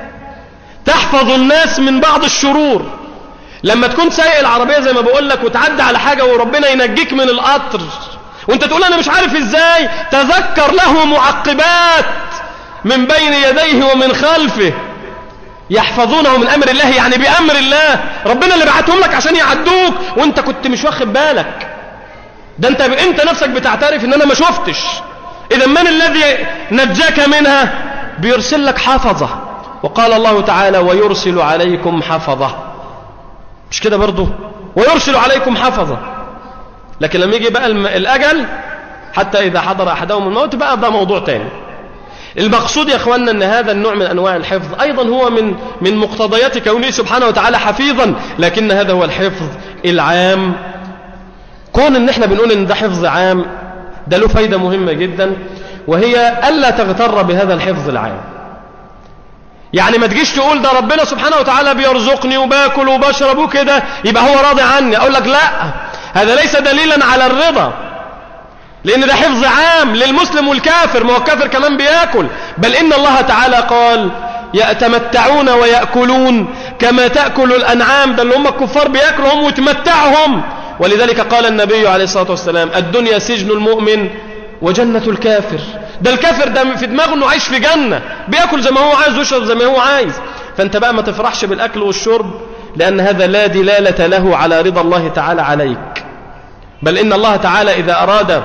تحفظ الناس من بعض الشرور. لما تكون سايق العربية زي ما بقول لك وتعدي على حاجة وربنا ينجيك من القطر وانت تقول أنا مش عارف ازاي، تذكر له معقبات من بين يديه ومن خلفه يحفظونه من أمر الله، يعني بأمر الله. ربنا اللي بعتهم لك عشان يعدوك وانت كنت مش واخد بالك. ده انت انت نفسك بتعترف ان انا ما شفتش. اذا من الذي نجاك منها؟ بيرسل لك حفظة. وقال الله تعالى: ويرسل عليكم حفظة. مش كده برضو؟ ويرسل عليكم حفظة. لكن لما يجي بقى الأجل حتى إذا حضر أحدهم الموت بقى ده موضوع تاني. المقصود يا أخواننا أن هذا النوع من أنواع الحفظ أيضا هو من من مقتضيات كونه سبحانه وتعالى حفيظا، لكن هذا هو الحفظ العام. كون ان احنا بنقول ان ده حفظ عام ده له فايدة مهمة جدا، وهي ألا تغتر بهذا الحفظ العام. يعني ما تجيش تقول ده ربنا سبحانه وتعالى بيرزقني وباكل وبشرب وكده يبقى هو راضي عني. أقول لك لا، هذا ليس دليلا على الرضا، لأن ده حفظ عام للمسلم والكافر. ما هو الكافر كمان بياكل. بل إن الله تعالى قال: يتمتعون ويأكلون كما تأكل الأنعام. ده اللي هم الكفار بياكلوا هم ويتمتعهم. ولذلك قال النبي عليه الصلاة والسلام: الدنيا سجن المؤمن وجنة الكافر. ده الكافر ده في دماغه انه عايش في جنة، بياكل زي ما هو عايز ويشرب زي ما هو عايز. فانت بقى ما تفرحش بالأكل والشرب، لأن هذا لا دلالة له على رضا الله تعالى عليك. بل إن الله تعالى إذا أراد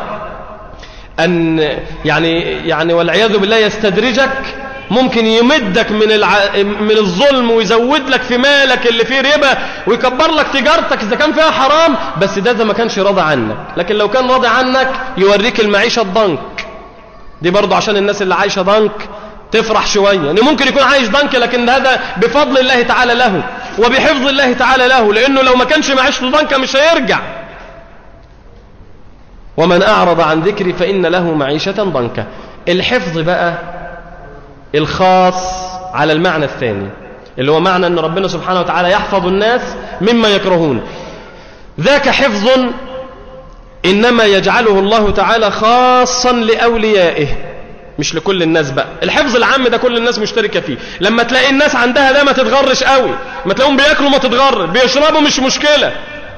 أن يعني يعني والعياذ بالله يستدرجك، ممكن يمدك من الع... من الظلم ويزود لك في مالك اللي فيه ربا ويكبر لك تجارتك إذا كان فيها حرام، بس ده إذا ما كانش راضي عنك. لكن لو كان راضي عنك يوريك المعيشة الضنك دي برضو، عشان الناس اللي عايشة ضنك تفرح شوية. يعني ممكن يكون عايش ضنك لكن هذا بفضل الله تعالى له وبحفظ الله تعالى له، لأنه لو ما كانش معيشته ضنكة مش هيرجع. ومن أعرض عن ذكري فإن له معيشة ضنكة. الحفظ بقى الخاص على المعنى الثاني اللي هو معنى أن ربنا سبحانه وتعالى يحفظ الناس مما يكرهون. ذاك حفظ إنما يجعله الله تعالى خاصا لأوليائه، مش لكل الناس بقى. الحفظ العام ده كل الناس مشتركة فيه. لما تلاقي الناس عندها ده ما تتغرش قوي، ما تلاقيهم بيأكلوا ما تتغر، بيشربوا مش مشكلة،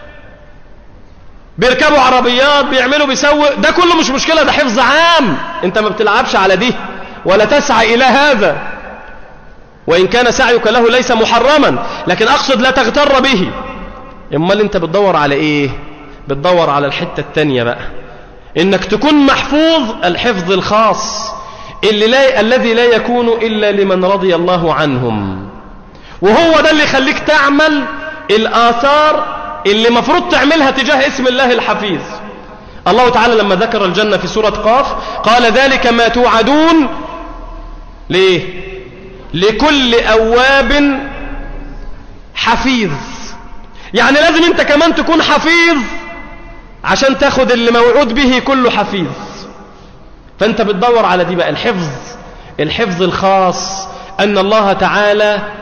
بيركبوا عربيات، بيعملوا بيسووا، ده كله مش مشكلة، ده حفظ عام. انت ما بتلعبش على دي ولا تسعى إلى هذا، وإن كان سعيك له ليس محرما، لكن أقصد لا تغتر به. امال انت بتدور على ايه؟ بتدور على الحتة التانية بقى، انك تكون محفوظ الحفظ الخاص اللي لا الذي لا يكون إلا لمن رضي الله عنهم، وهو ده اللي يخليك تعمل الآثار اللي مفروض تعملها تجاه اسم الله الحفيظ. الله تعالى لما ذكر الجنة في سورة قاف قال: ذلك ما توعدون ليه؟ لكل أواب حفيظ. يعني لازم انت كمان تكون حفيظ عشان تاخد اللي موعود به كله حفيظ. فانت بتدور على دي بقى، الحفظ الحفظ الخاص، أن الله تعالى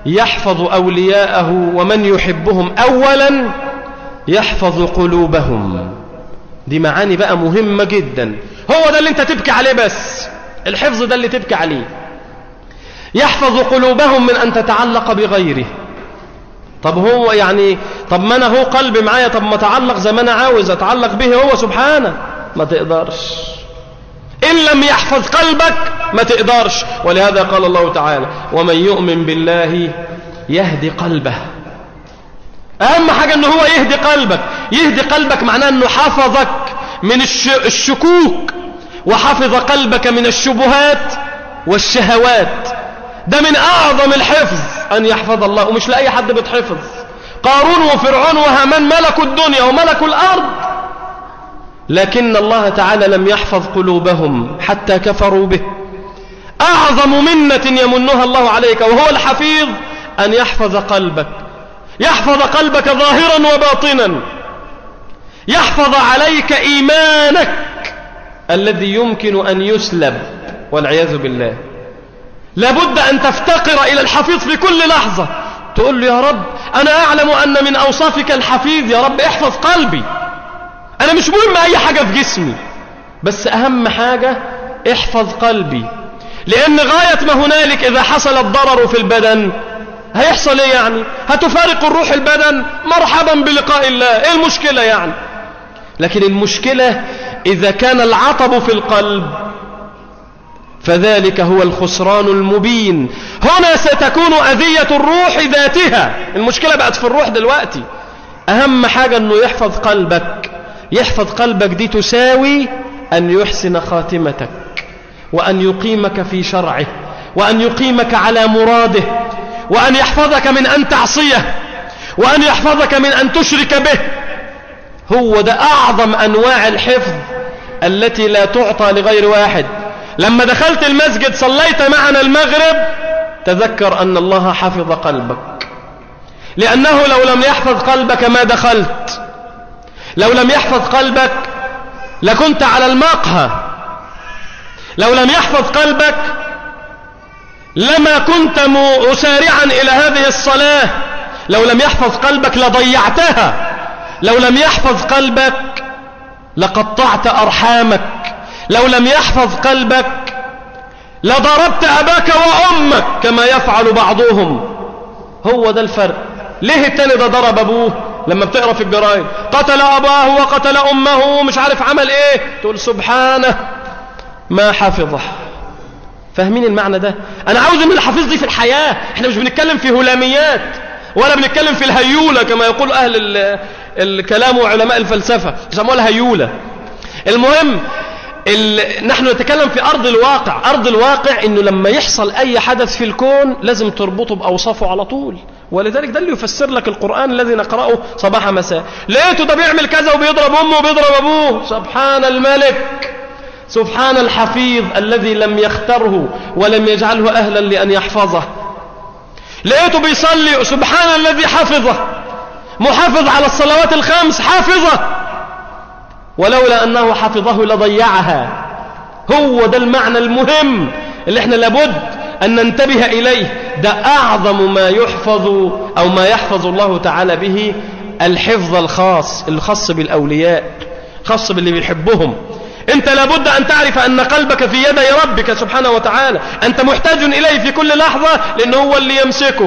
يحفظ أولياءه ومن يحبهم، أولا يحفظ قلوبهم. دي معاني بقى مهمة جدا، هو ده اللي انت تبكي عليه، بس الحفظ ده اللي تبكي عليه. يحفظ قلوبهم من أن تتعلق بغيره. طب هو يعني طب ما أنا هو قلبي معايا، طب ما أتعلق زي ما أنا عاوز أتعلق به هو سبحانه، ما تقدرش إن لم يحفظ قلبك، ما تقدرش. ولهذا قال الله تعالى: ومن يؤمن بالله يهدي قلبه. أهم حاجة أنه هو يهدي قلبك. يهدي قلبك معناه أنه حفظك من الشكوك، وحفظ قلبك من الشبهات والشهوات. ده من أعظم الحفظ أن يحفظ الله، ومش لأي حد بتحفظ. قارون وفرعون وهامان ملكوا الدنيا وملكوا الأرض، لكن الله تعالى لم يحفظ قلوبهم حتى كفروا به. أعظم منة يمنها الله عليك وهو الحفيظ أن يحفظ قلبك، يحفظ قلبك ظاهرا وباطنا، يحفظ عليك إيمانك الذي يمكن أن يسلب والعياذ بالله. لابد أن تفتقر إلى الحفيظ في كل لحظة، تقول له: يا رب أنا أعلم أن من أوصافك الحفيظ، يا رب احفظ قلبي، أنا مش مهم أي حاجة في جسمي، بس أهم حاجة احفظ قلبي. لأن غاية ما هنالك إذا حصل الضرر في البدن هيحصل إيه يعني؟ هتفارق الروح البدن، مرحبا بلقاء الله، إيه المشكلة يعني؟ لكن المشكلة إذا كان العطب في القلب فذلك هو الخسران المبين. هنا ستكون أذية الروح ذاتها. المشكلة بقت في الروح دلوقتي. أهم حاجة أنه يحفظ قلبك. يحفظ قلبك دي تساوي أن يحسن خاتمتك، وأن يقيمك في شرعه، وأن يقيمك على مراده، وأن يحفظك من أن تعصيه، وأن يحفظك من أن تشرك به. هو ده أعظم أنواع الحفظ التي لا تعطى لغير واحد. لما دخلت المسجد صليت معنا المغرب، تذكر أن الله حفظ قلبك، لأنه لو لم يحفظ قلبك ما دخلت. لو لم يحفظ قلبك لكنت على المقهى. لو لم يحفظ قلبك لما كنت مسارعا إلى هذه الصلاة. لو لم يحفظ قلبك لضيعتها. لو لم يحفظ قلبك لقطعت أرحامك. لو لم يحفظ قلبك لضربت أباك وأمك كما يفعل بعضهم. هو ده الفرق. ليه التاني ده ضرب أبوه؟ لما بتقرأ في الجرائد قتل أباه وقتل أمه مش عارف عمل إيه، تقول سبحانه ما حفظه. فاهمين المعنى ده؟ أنا عاوز من الحفيظ دي في الحياة. احنا مش بنتكلم في هلاميات ولا بنتكلم في الهيولة كما يقول أهل الكلام وعلماء الفلسفة يسموها الهيولة. المهم نحن نتكلم في أرض الواقع. أرض الواقع إنه لما يحصل أي حدث في الكون لازم تربطه بأوصافه على طول. ولذلك ده اللي يفسر لك القرآن الذي نقرأه صباح مساء. لقيته ده بيعمل كذا وبيضرب أمه وبيضرب أبوه. سبحان الملك، سبحان الحفيظ الذي لم يختره ولم يجعله أهلا لأن يحفظه. لقيته بيصلي، سبحان الذي حفظه، محافظ على الصلوات الخمس، حافظه، ولولا أنه حفظه لضيعها. هو ده المعنى المهم اللي احنا لابد أن ننتبه إليه. ده أعظم ما يحفظ أو ما يحفظ الله تعالى به الحفظ الخاص، الخاص بالأولياء، خاص باللي بيحبهم. أنت لابد أن تعرف أن قلبك في يدي ربك سبحانه وتعالى. أنت محتاج إليه في كل لحظة لأنه هو اللي يمسكه.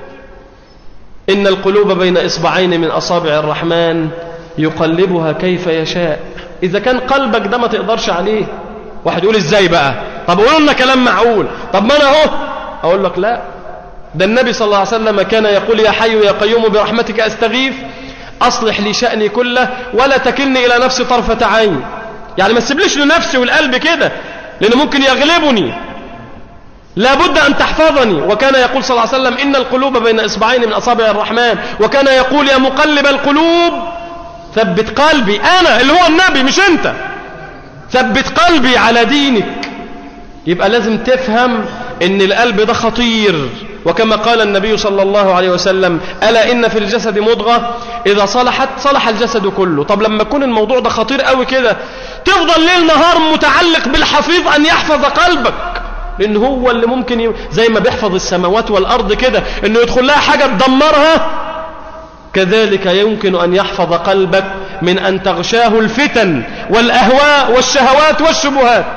إن القلوب بين إصبعين من أصابع الرحمن يقلبها كيف يشاء. إذا كان قلبك ده ما تقدرش عليه. واحد يقول إزاي بقى؟ طب قولوا لنا كلام معقول. طب ما أنا أهو أقول لك لا، ده النبي صلى الله عليه وسلم كان يقول: يا حي يا قيوم برحمتك أستغيث أصلح لي شأني كله ولا تكلني إلى نفسي طرفة عين. يعني ما تسيبليش لنفسي والقلب كده، لأنه ممكن يغلبني. لابد أن تحفظني. وكان يقول صلى الله عليه وسلم: إن القلوب بين إصبعين من أصابع الرحمن. وكان يقول: يا مقلب القلوب ثبت قلبي. أنا اللي هو النبي مش أنت. ثبت قلبي على دينك. يبقى لازم تفهم إن القلب ده خطير. وكما قال النبي صلى الله عليه وسلم: ألا إن في الجسد مضغة إذا صلحت صلح الجسد كله. طب لما يكون الموضوع ده خطير قوي كده، تفضل ليل نهار متعلق بالحفيظ أن يحفظ قلبك. لأن هو اللي ممكن ي... زي ما بيحفظ السماوات والأرض كده إنه يدخل لها حاجة تدمرها، كذلك يمكن أن يحفظ قلبك من أن تغشاه الفتن والأهواء والشهوات والشبهات.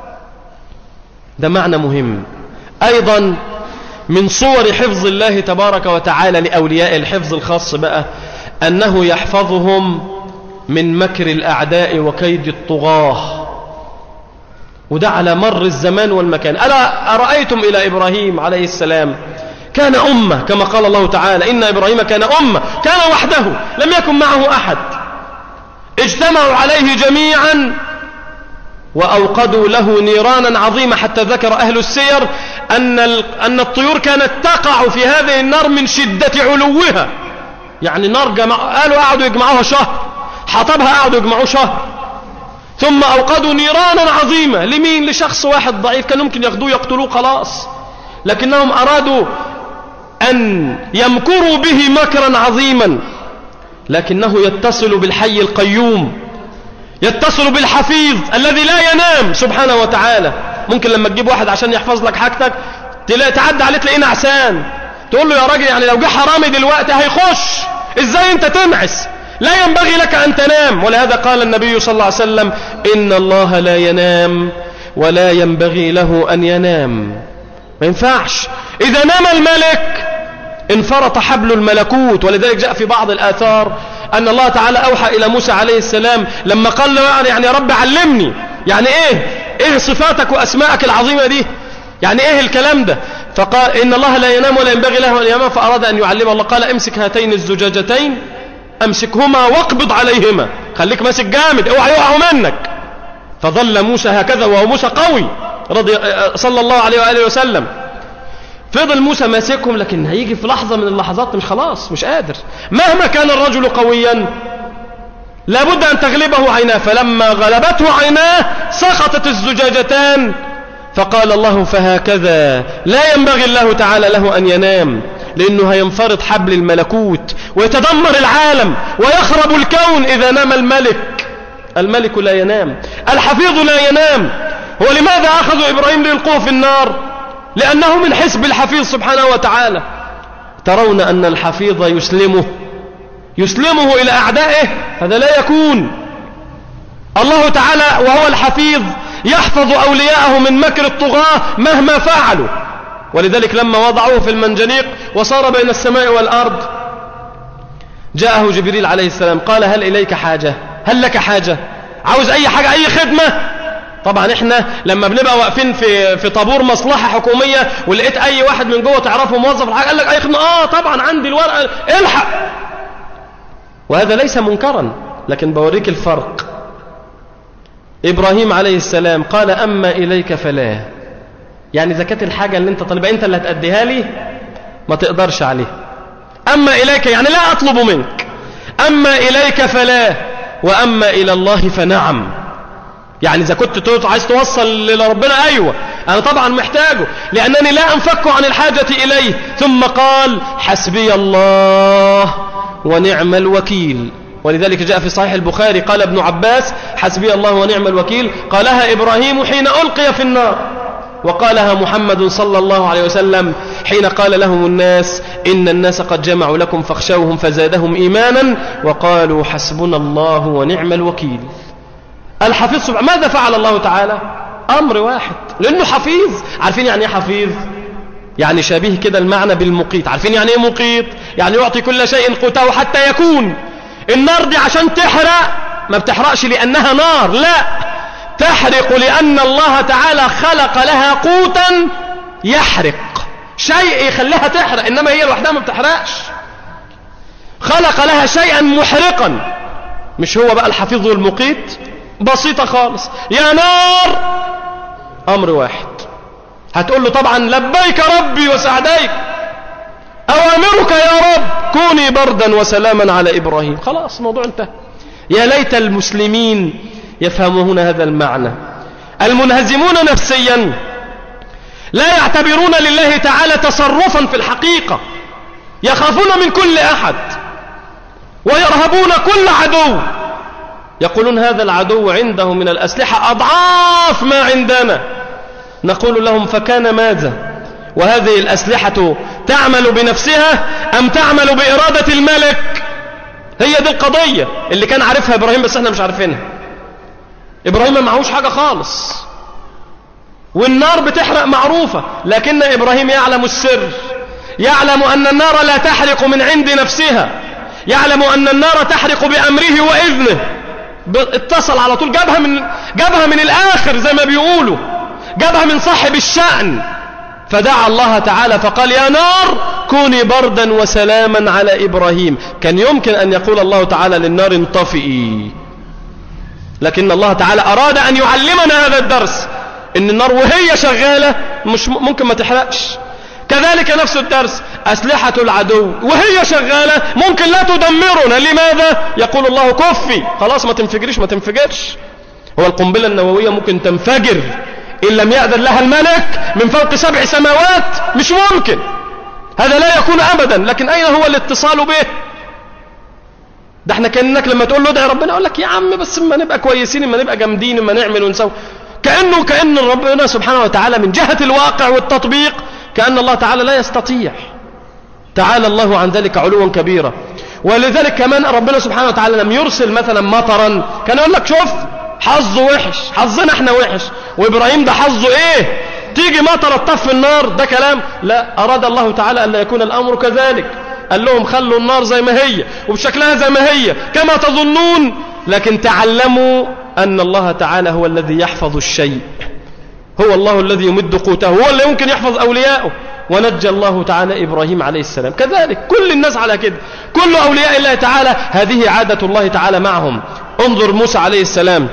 ده معنى مهم. أيضا من صور حفظ الله تبارك وتعالى لأولياء الحفظ الخاص بقى أنه يحفظهم من مكر الأعداء وكيد الطغاة، وده على مر الزمان والمكان. ألا أرأيتم إلى إبراهيم عليه السلام كان أمة كما قال الله تعالى إن إبراهيم كان أمة، كان وحده لم يكن معه أحد، اجتمعوا عليه جميعا وأوقدوا له نيرانا عظيمة، حتى ذكر أهل السير أن أن الطيور كانت تقع في هذه النار من شدة علوها. يعني نار جمع... قالوا قعدوا يجمعوها شهر، حطبها قعدوا يجمعوه شهر، ثم أوقدوا نيرانا عظيمة لمين؟ لشخص واحد ضعيف كان ممكن ياخدوه يقتلوه خلاص، لكنهم أرادوا أن يمكروا به مكرا عظيما، لكنه يتصل بالحي القيوم، يتصل بالحفيظ الذي لا ينام سبحانه وتعالى. ممكن لما تجيب واحد عشان يحفظ لك حاجتك تعدي عليه تلاقيه نعسان، تقول له يا راجل يعني لو جه حرامي دلوقتي هيخش، ازاي انت تنعس؟ لا ينبغي لك ان تنام. ولهذا قال النبي صلى الله عليه وسلم ان الله لا ينام ولا ينبغي له ان ينام. ما ينفعش. اذا نام الملك انفرط حبل الملكوت. ولذلك جاء في بعض الآثار أن الله تعالى أوحى إلى موسى عليه السلام لما قال له يعني, يعني يا رب علمني، يعني إيه إيه صفاتك وأسماءك العظيمة دي، يعني إيه الكلام ده؟ فقال إن الله لا ينام ولا ينبغي له أن ينام، فأراد أن يعلمه الله قال امسك هاتين الزجاجتين أمسكهما واقبض عليهما، خليك ماسك جامد اوعى يقعوا منك. فظل موسى هكذا وهو موسى قوي رضي صلى الله عليه وآله وسلم، فضل موسى ماسكهم، لكن هيجي في لحظة من اللحظات مش خلاص مش قادر، مهما كان الرجل قويا لابد أن تغلبه عيناه. فلما غلبته عيناه سقطت الزجاجتان، فقال الله فهكذا لا ينبغي الله تعالى له أن ينام، لأنه هينفرط حبل الملكوت ويتدمر العالم ويخرب الكون إذا نام الملك. الملك لا ينام، الحفيظ لا ينام. هو لماذا أخذوا إبراهيم ليلقوه في النار؟ لأنه من حزب الحفيظ سبحانه وتعالى. ترون أن الحفيظ يسلمه يسلمه إلى أعدائه، هذا لا يكون. الله تعالى وهو الحفيظ يحفظ أولياءه من مكر الطغاة مهما فعلوا. ولذلك لما وضعوه في المنجنيق وصار بين السماء والأرض جاءه جبريل عليه السلام قال هل إليك حاجة؟ هل لك حاجة؟ عاوز أي حاجة أي خدمة؟ طبعا احنا لما بنبقى واقفين في في طابور مصلحة حكومية ولقيت اي واحد من جوه تعرفه موظف الحاجة قال لك اي خدمة، اه طبعا عندي الورقة الحق. وهذا ليس منكرا، لكن بوريك الفرق. ابراهيم عليه السلام قال اما اليك فلا، يعني اذا كانت الحاجة اللي انت طالبها انت اللي هتأديها لي ما تقدرش عليها. اما اليك يعني لا اطلب منك، اما اليك فلا، واما الى الله فنعم. يعني إذا كنت عايز توصل لربنا أيوة أنا طبعا محتاجه لأنني لا أنفك عن الحاجة إليه. ثم قال حسبي الله ونعم الوكيل. ولذلك جاء في صحيح البخاري قال ابن عباس حسبي الله ونعم الوكيل قالها إبراهيم حين ألقي في النار، وقالها محمد صلى الله عليه وسلم حين قال لهم الناس إن الناس قد جمعوا لكم فاخشوهم فزادهم إيمانا وقالوا حسبنا الله ونعم الوكيل. الحفيظ سبحانه ماذا فعل الله تعالى؟ أمر واحد، لأنه حفيظ. عارفين يعني ايه حفيظ؟ يعني شبيه كده المعنى بالمقيت. عارفين يعني ايه مقيت؟ يعني يعطي كل شيء قوته حتى يكون. النار دي عشان تحرق ما بتحرقش لأنها نار، لا، تحرق لأن الله تعالى خلق لها قوتا يحرق، شيء يخليها تحرق، إنما هي لوحدها ما بتحرقش. خلق لها شيئا محرقا. مش هو بقى الحفيظ والمقيت؟ بسيطة خالص. يا نار أمر واحد، هتقول له طبعا لبيك ربي وسعديك، أوامرك يا رب كوني بردا وسلاما على إبراهيم. خلاص الموضوع انتهى. يا ليت المسلمين يفهمون هذا المعنى. المنهزمون نفسيا لا يعتبرون لله تعالى تصرفا في الحقيقة، يخافون من كل أحد ويرهبون كل عدو. يقولون هذا العدو عنده من الأسلحة أضعاف ما عندنا، نقول لهم فكان ماذا؟ وهذه الأسلحة تعمل بنفسها أم تعمل بإرادة الملك؟ هي دي القضية اللي كان عارفها إبراهيم بس احنا مش عارفينها. إبراهيم ما معهوش حاجة خالص، والنار بتحرق معروفة، لكن إبراهيم يعلم السر، يعلم أن النار لا تحرق من عند نفسها، يعلم أن النار تحرق بأمره وإذنه. اتصل على طول، جابها من, جابها من الآخر زي ما بيقولوا، جابها من صاحب الشأن، فدعا الله تعالى فقال يا نار كوني بردا وسلاما على إبراهيم. كان يمكن أن يقول الله تعالى للنار انطفئي، لكن الله تعالى أراد أن يعلمنا هذا الدرس، إن النار وهي شغالة مش ممكن ما تحرقش. كذلك نفس الدرس، أسلحة العدو وهي شغالة ممكن لا تدمرنا. لماذا؟ يقول الله كفي، خلاص ما تنفجرش ما تنفجرش. هو القنبلة النووية ممكن تنفجر إن لم يأذن لها الملك من فوق سبع سماوات؟ مش ممكن، هذا لا يكون أبدا. لكن أين هو الاتصال به؟ ده احنا كأنك لما تقول له ادعي ربنا يقول لك يا عم بس ما نبقى كويسين، ما نبقى جامدين، ما نعمل ونسوي. كأنه كأن ربنا سبحانه وتعالى من جهة الواقع والتطبيق كأن الله تعالى لا يستطيع. تعالى الله عن ذلك علوا كبيرا. ولذلك كمان ربنا سبحانه وتعالى لم يرسل مثلا مطرا كان يقول لك شوف حظه وحش، حظنا احنا وحش، وإبراهيم ده حظه ايه؟ تيجي مطر تطفي النار، ده كلام؟ لا، أراد الله تعالى أن لا يكون الأمر كذلك. قال لهم خلوا النار زي ما هي وبشكلها زي ما هي كما تظنون، لكن تعلموا أن الله تعالى هو الذي يحفظ الشيء، هو الله الذي يمد قوته، هو اللي يمكن يحفظ أولياءه. ونجى الله تعالى إبراهيم عليه السلام. كذلك كل الناس على كده، كل أولياء الله تعالى هذه عادة الله تعالى معهم. انظر موسى عليه السلام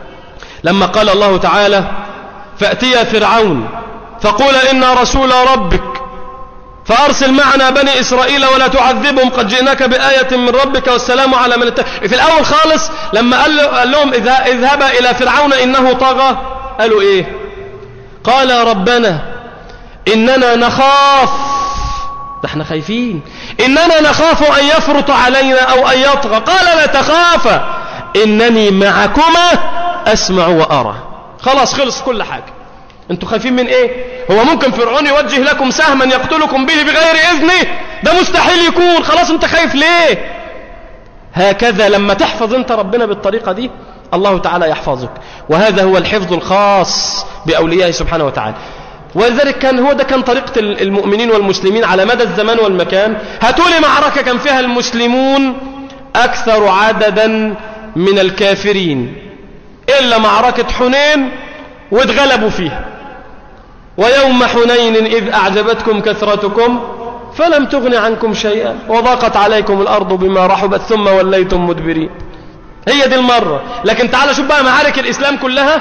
لما قال الله تعالى فأتيا فرعون فقول إنا رسول ربك فأرسل معنا بني إسرائيل ولا تعذبهم قد جئناك بآية من ربك والسلام على من اتبع. في الأول خالص لما قال لهم اذهبا إلى فرعون إنه طغى، قالوا إيه؟ قال ربنا إننا نخاف، ده احنا خايفين، إننا نخاف أن يفرط علينا أو أن يطغى. قال لا تخافا إنني معكما أسمع وأرى. خلاص خلص كل حاجة. انتوا خايفين من ايه؟ هو ممكن فرعون يوجه لكم سهما يقتلكم به بغير إذنه؟ ده مستحيل يكون. خلاص انت خايف ليه؟ هكذا لما تحفظ انت ربنا بالطريقة دي الله تعالى يحفظك. وهذا هو الحفظ الخاص بأوليائه سبحانه وتعالى. ولذلك كان هو ده كان طريقة المؤمنين والمسلمين على مدى الزمان والمكان. هاتولي معركة كان فيها المسلمون أكثر عددا من الكافرين، إلا معركة حنين واتغلبوا فيها. ويوم حنين إذ أعجبتكم كثرتكم فلم تغن عنكم شيئا وضاقت عليكم الأرض بما رحبت ثم وليتم مدبرين. هي دي المرة. لكن تعال شوف بقى معارك الإسلام كلها.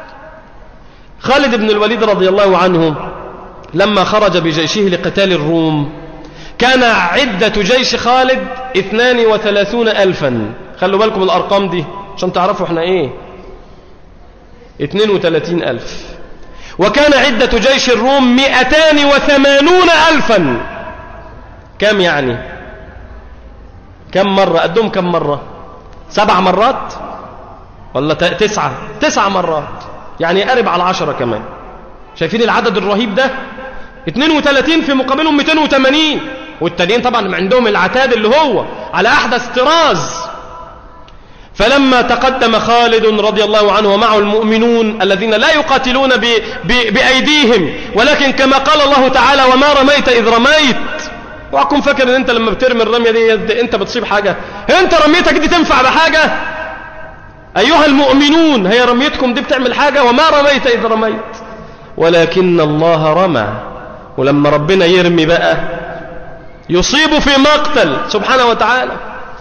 خالد بن الوليد رضي الله عنه لما خرج بجيشه لقتال الروم كان عدة جيش خالد اثنان وثلاثون ألفا. خلوا بالكم الأرقام دي عشان تعرفوا احنا ايه. اثنين وثلاثين ألف. وكان عدة جيش الروم مئتان وثمانون ألفا. كم يعني؟ كم مرة؟ قدهم كم مرة؟ سبع مرات ولا تسعة؟ تسع مرات، يعني قرب على عشرة كمان. شايفين العدد الرهيب ده؟ اثنين وثلاثين في مقابلهم مئتين وثمانين، والتانيين طبعا عندهم العتاد اللي هو على أحدث طراز. فلما تقدم خالد رضي الله عنه ومعه المؤمنون الذين لا يقاتلون ب... ب... بأيديهم ولكن كما قال الله تعالى وما رميت إذ رميت. وأكون فاكر ان انت لما بترمي الرمية دي انت بتصيب حاجة؟ انت رميتك دي تنفع بحاجة؟ أيها المؤمنون هي رميتكم دي بتعمل حاجة؟ وما رميت إذ رميت ولكن الله رمى. ولما ربنا يرمي بقى يصيب في مقتل سبحانه وتعالى.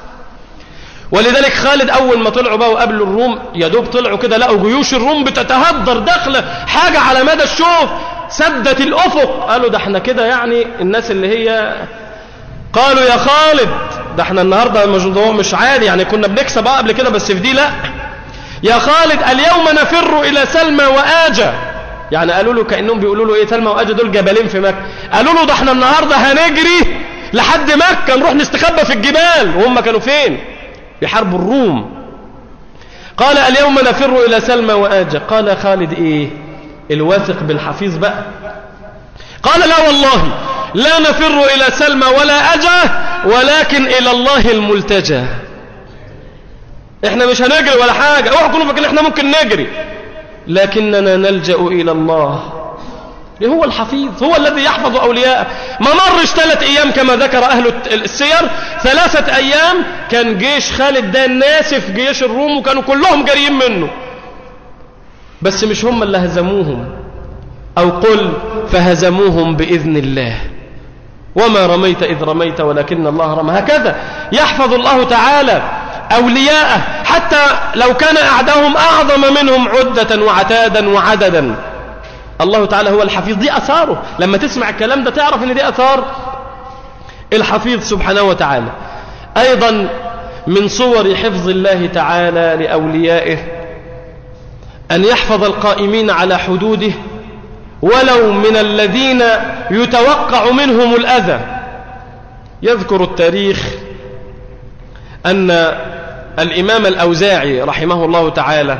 ولذلك خالد أول ما طلعوا بقى وقابلوا الروم يدوب طلعوا كده لقوا جيوش الروم بتتهدر داخله حاجة على مدى الشوف سدت الأفق. قالوا ده احنا كده يعني الناس اللي هي قالوا يا خالد ده احنا النهاردة الموضوع مش عادي، يعني كنا بنكسب بقى قبل كده بس في دي لا. يا خالد اليوم نفر إلى سلمى وآجة. يعني قالوا له كأنهم بيقولوا له ايه، سلمى وآجة دول جبلين في مكة. قالوا له ده احنا النهاردة هنجري لحد مكة نروح نستخبى في الجبال. وهم كانوا فين؟ بحرب الروم. قال اليوم نفر إلى سلمى وآجة. قال خالد ايه؟ الواثق بالحفيظ بقى. قال لا والله لا نفر إلى سلمى ولا أجاه ولكن إلى الله الملتجى. احنا مش هنجري ولا حاجة، اوعوا تكونوا فاكرين احنا ممكن نجري، لكننا نلجأ إلى الله. هو الحفيظ، هو الذي يحفظ أولياءه. ما مرش ثلاث أيام كما ذكر أهل السير، ثلاثة أيام كان جيش خالد ده ناسف جيش الروم وكانوا كلهم جاريين منه، بس مش هم اللي هزموهم، أو قل فهزموهم بإذن الله وما رميت إذ رميت ولكن الله رمى. هكذا يحفظ الله تعالى أولياءه حتى لو كان أعداهم أعظم منهم عدة وعتادا وعددا. الله تعالى هو الحفيظ. دي أثاره، لما تسمع الكلام ده تعرف ان دي أثار الحفيظ سبحانه وتعالى. أيضا من صور حفظ الله تعالى لأوليائه أن يحفظ القائمين على حدوده ولو من الذين يتوقع منهم الأذى. يذكر التاريخ أن الإمام الأوزاعي رحمه الله تعالى،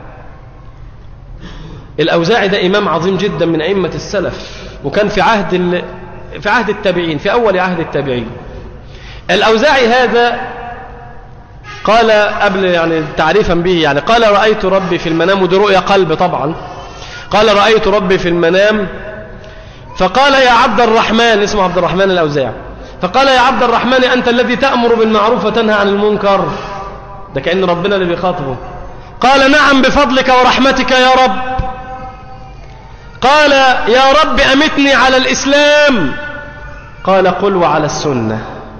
الأوزاعي ده إمام عظيم جدا من أئمة السلف، وكان في عهد ال... في عهد التابعين، في أول عهد التابعين. الأوزاعي هذا قال قبل يعني تعريفا به، يعني قال رأيت ربي في المنام، ودي رؤيا قلب طبعا. قال رأيت ربي في المنام فقال يا عبد الرحمن، اسمه عبد الرحمن الأوزاعي، فقال يا عبد الرحمن أنت الذي تأمر بالمعروف وتنهى عن المنكر. ده كأن ربنا اللي بيخاطبه. قال نعم بفضلك ورحمتك يا رب. قال يا رب أمتني على الإسلام. قال قل وعلى السنة.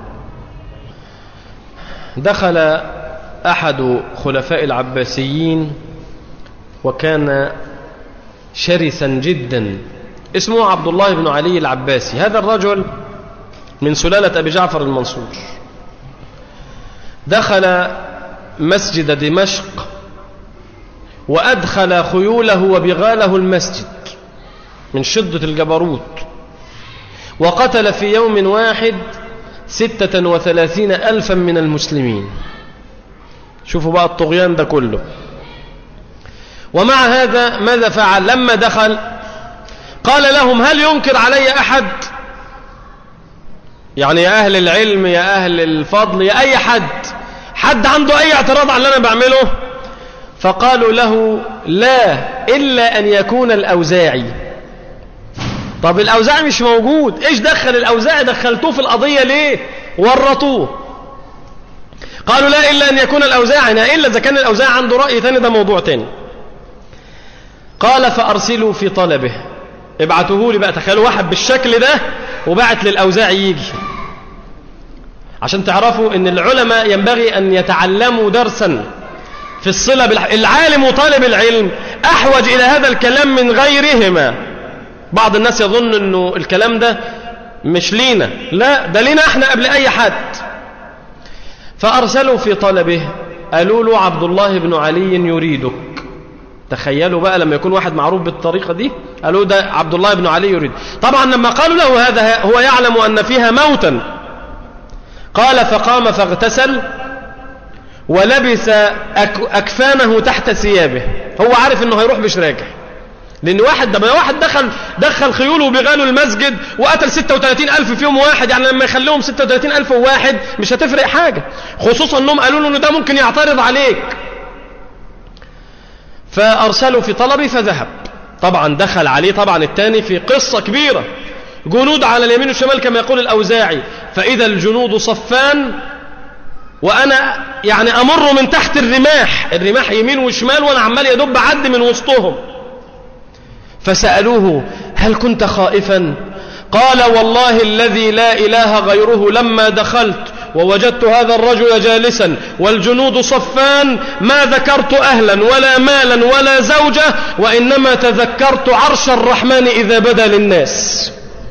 دخل أحد خلفاء العباسيين وكان شرسا جدا، اسمه عبد الله بن علي العباسي. هذا الرجل من سلالة أبي جعفر المنصور. دخل مسجد دمشق وأدخل خيوله وبغاله المسجد من شدة الجبروت، وقتل في يوم واحد ستة وثلاثين ألفا من المسلمين. شوفوا بقى الطغيان ده كله. ومع هذا ماذا فعل؟ لما دخل قال لهم هل ينكر علي أحد؟ يعني يا أهل العلم يا أهل الفضل يا أي حد، حد عنده أي اعتراض على اللي أنا بعمله؟ فقالوا له لا إلا أن يكون الأوزاعي. طب الأوزاعي مش موجود، إيش دخل الأوزاعي؟ دخلتوه في القضية ليه؟ ورطوه. قالوا لا إلا أن يكون الأوزاعي، إلا إذا كان الأوزاعي عنده رأي تاني ده موضوع تاني. قال فأرسلوا في طلبه، ابعتوه لي بقى. تخيلوا واحد بالشكل ده وبعت للأوزاعي يجي، عشان تعرفوا ان العلماء ينبغي أن يتعلموا درسا في الصلة بالح... العالم وطالب العلم أحوج إلى هذا الكلام من غيرهما. بعض الناس يظن أنه الكلام ده مش لينا، لا ده لينا احنا قبل أي حد. فأرسلوا في طلبه، قالوا له عبد الله بن علي يريدك. تخيلوا بقى لما يكون واحد معروف بالطريقة دي، قالوا ده عبد الله بن علي يريد. طبعا لما قالوا له هذا هو يعلم أن فيها موتا. قال فقام فاغتسل ولبس أكفانه تحت ثيابه. هو عارف انه هيروح مش راجع، لان واحد ده واحد دخل دخل خيوله وبغاله المسجد وقتل ستة وثلاثين ألف في يوم واحد. يعني لما يخليهم ستة وثلاثين ألف وواحد مش هتفرق حاجة، خصوصا انهم قالوا له انه ده ممكن يعترض عليك. فأرسلوا في طلبي فذهب. طبعا دخل عليه طبعا الثاني في قصة كبيرة، جنود على اليمين والشمال كما يقول الأوزاعي. فإذا الجنود صفان وأنا يعني أمر من تحت الرماح، الرماح يمين وشمال وأنا عمال يدب عد من وسطهم. فسألوه هل كنت خائفا؟ قال والله الذي لا إله غيره لما دخلت ووجدت هذا الرجل جالسا والجنود صفان ما ذكرت أهلا ولا مالا ولا زوجة، وإنما تذكرت عرش الرحمن إذا بدا للناس.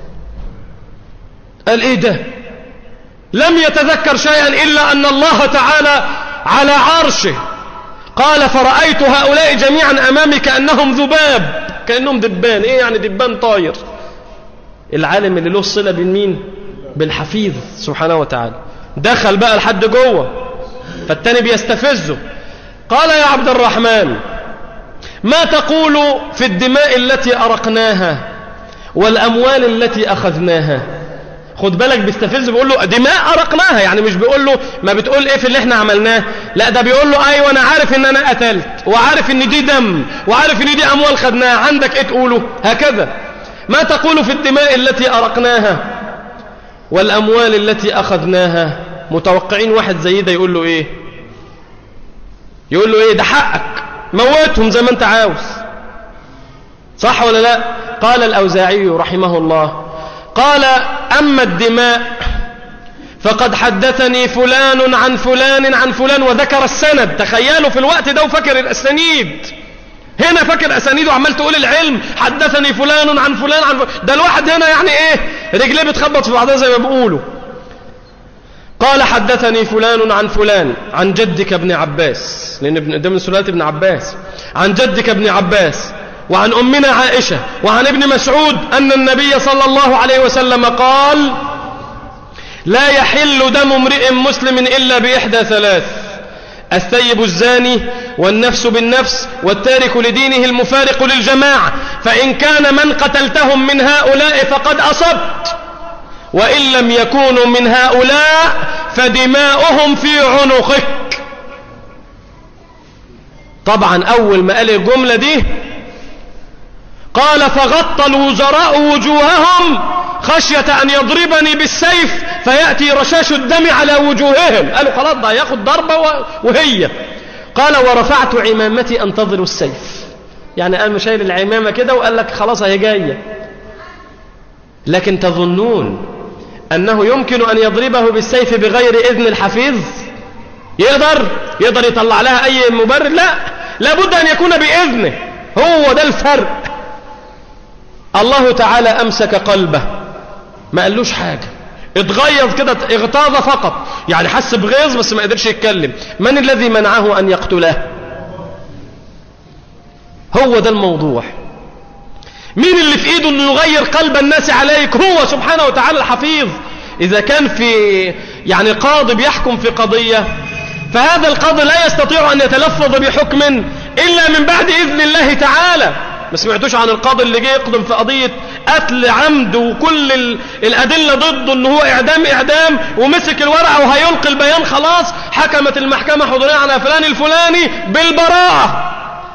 قال إيه ده؟ لم يتذكر شيئا إلا أن الله تعالى على عرشه. قال فرأيت هؤلاء جميعا أمامي كأنهم ذباب، كأنهم دبان. إيه يعني دبان طاير؟ العالم اللي له صلة بالمين؟ بالحفيظ سبحانه وتعالى. دخل بقى لحد جوه، فالتاني بيستفزه. قال يا عبد الرحمن ما تقول في الدماء التي أرقناها والأموال التي أخذناها؟ خد بالك بيستفز، بيقول له دماء أرقناها، يعني مش بيقول له ما بتقول إيه في اللي إحنا عملناه، لا ده بيقول له أيوة أنا عارف إن أنا قتلت وعارف إن دي دم وعارف إن دي أموال خدناها، عندك إيه تقوله؟ هكذا. ما تقول في الدماء التي أرقناها والأموال التي أخذناها؟ متوقعين واحد زي ده يقول له إيه؟ يقول له إيه؟ ده حقك، موتهم زي ما أنت عاوز، صح ولا لا؟ قال الأوزاعي رحمه الله، قال أما الدماء فقد حدثني فلان عن فلان عن فلان، وذكر السند. تخيلوا في الوقت ده وفكر الأسانيد، هنا فكر أسانيد وعمال تقول العلم، حدثني فلان عن فلان عن فلان. ده الواحد هنا يعني إيه؟ رجليه بتخبط في بعضها زي ما بيقولوا. قال حدثني فلان عن فلان عن جدك ابن عباس، لأن ده من سلالة ابن عباس، عن جدك ابن عباس وعن أمنا عائشة وعن ابن مسعود أن النبي صلى الله عليه وسلم قال: لا يحل دم امرئ مسلم إلا بإحدى ثلاث: الثيب الزاني والنفس بالنفس والتارك لدينه المفارق للجماعة، فإن كان من قتلتهم من هؤلاء فقد أصبت، وإن لم يكونوا من هؤلاء فدماؤهم في عنقك. طبعا أول ما قال الجملة دي قال: فغطى الوزراء وجوههم خشية أن يضربني بالسيف فيأتي رشاش الدم على وجوههم. قالوا خلاص ده ياخد ضربة وهي. قال: ورفعت عمامتي أنتظر السيف، يعني قام شايل العمامة كده وقال لك خلاص هي جاية. لكن تظنون أنه يمكن أن يضربه بالسيف بغير إذن الحفيظ؟ يقدر يقدر يطلع لها أي مبرر؟ لا، لابد أن يكون بإذنه. هو ده الفرق. الله تعالى أمسك قلبه، ما قالوش حاجة، اتغيظ كده، اغتاظ فقط، يعني حس بغيظ بس ما قدرش يتكلم. من الذي منعه أن يقتله؟ هو ده الموضوع. مين اللي في ايده انه يغير قلب الناس عليك؟ هو سبحانه وتعالى الحفيظ. اذا كان في يعني قاضي بيحكم في قضية، فهذا القاضي لا يستطيع ان يتلفظ بحكم الا من بعد اذن الله تعالى. ما سمعتوش عن القاضي اللي جه يقدم في قضية قتل عمد وكل الادلة ضده ان هو اعدام اعدام، ومسك الورقة وهيلقي البيان، خلاص حكمت المحكمة حضورية على فلان الفلاني بالبراءة،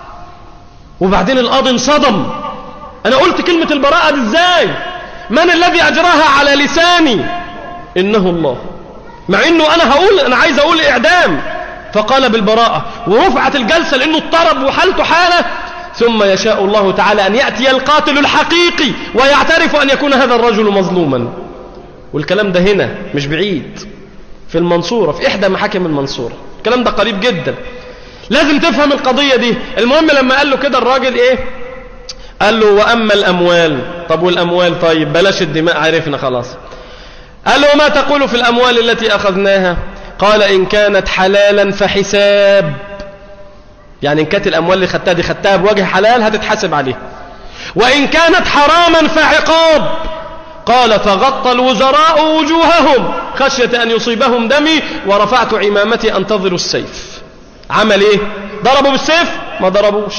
وبعدين القاضي انصدم، أنا قلت كلمة البراءة دي إزاي؟ من الذي أجراها على لساني؟ إنه الله، مع إنه أنا هقول أنا عايز أقول إعدام، فقال بالبراءة، ورفعت الجلسة لأنه اضطرب وحالته حالة. ثم يشاء الله تعالى أن يأتي القاتل الحقيقي ويعترف أن يكون هذا الرجل مظلوما. والكلام ده هنا مش بعيد، في المنصورة، في إحدى محاكم المنصورة، الكلام ده قريب جدا. لازم تفهم القضية دي. المهم لما قال له كده الراجل إيه؟ قال له: وأما الأموال. طب والأموال؟ طيب بلاش الدماء، عرفنا خلاص. قال له: ما تقول في الأموال التي أخذناها؟ قال: إن كانت حلالا فحساب، يعني إن كانت الأموال اللي خدتها دي خدتها بوجه حلال هتتحاسب عليه، وإن كانت حراما فعقاب. قال: فغطى الوزراء وجوههم خشية أن يصيبهم دمي، ورفعت عمامتي أنتظر السيف. عمل إيه؟ ضربوا بالسيف؟ ما ضربوش.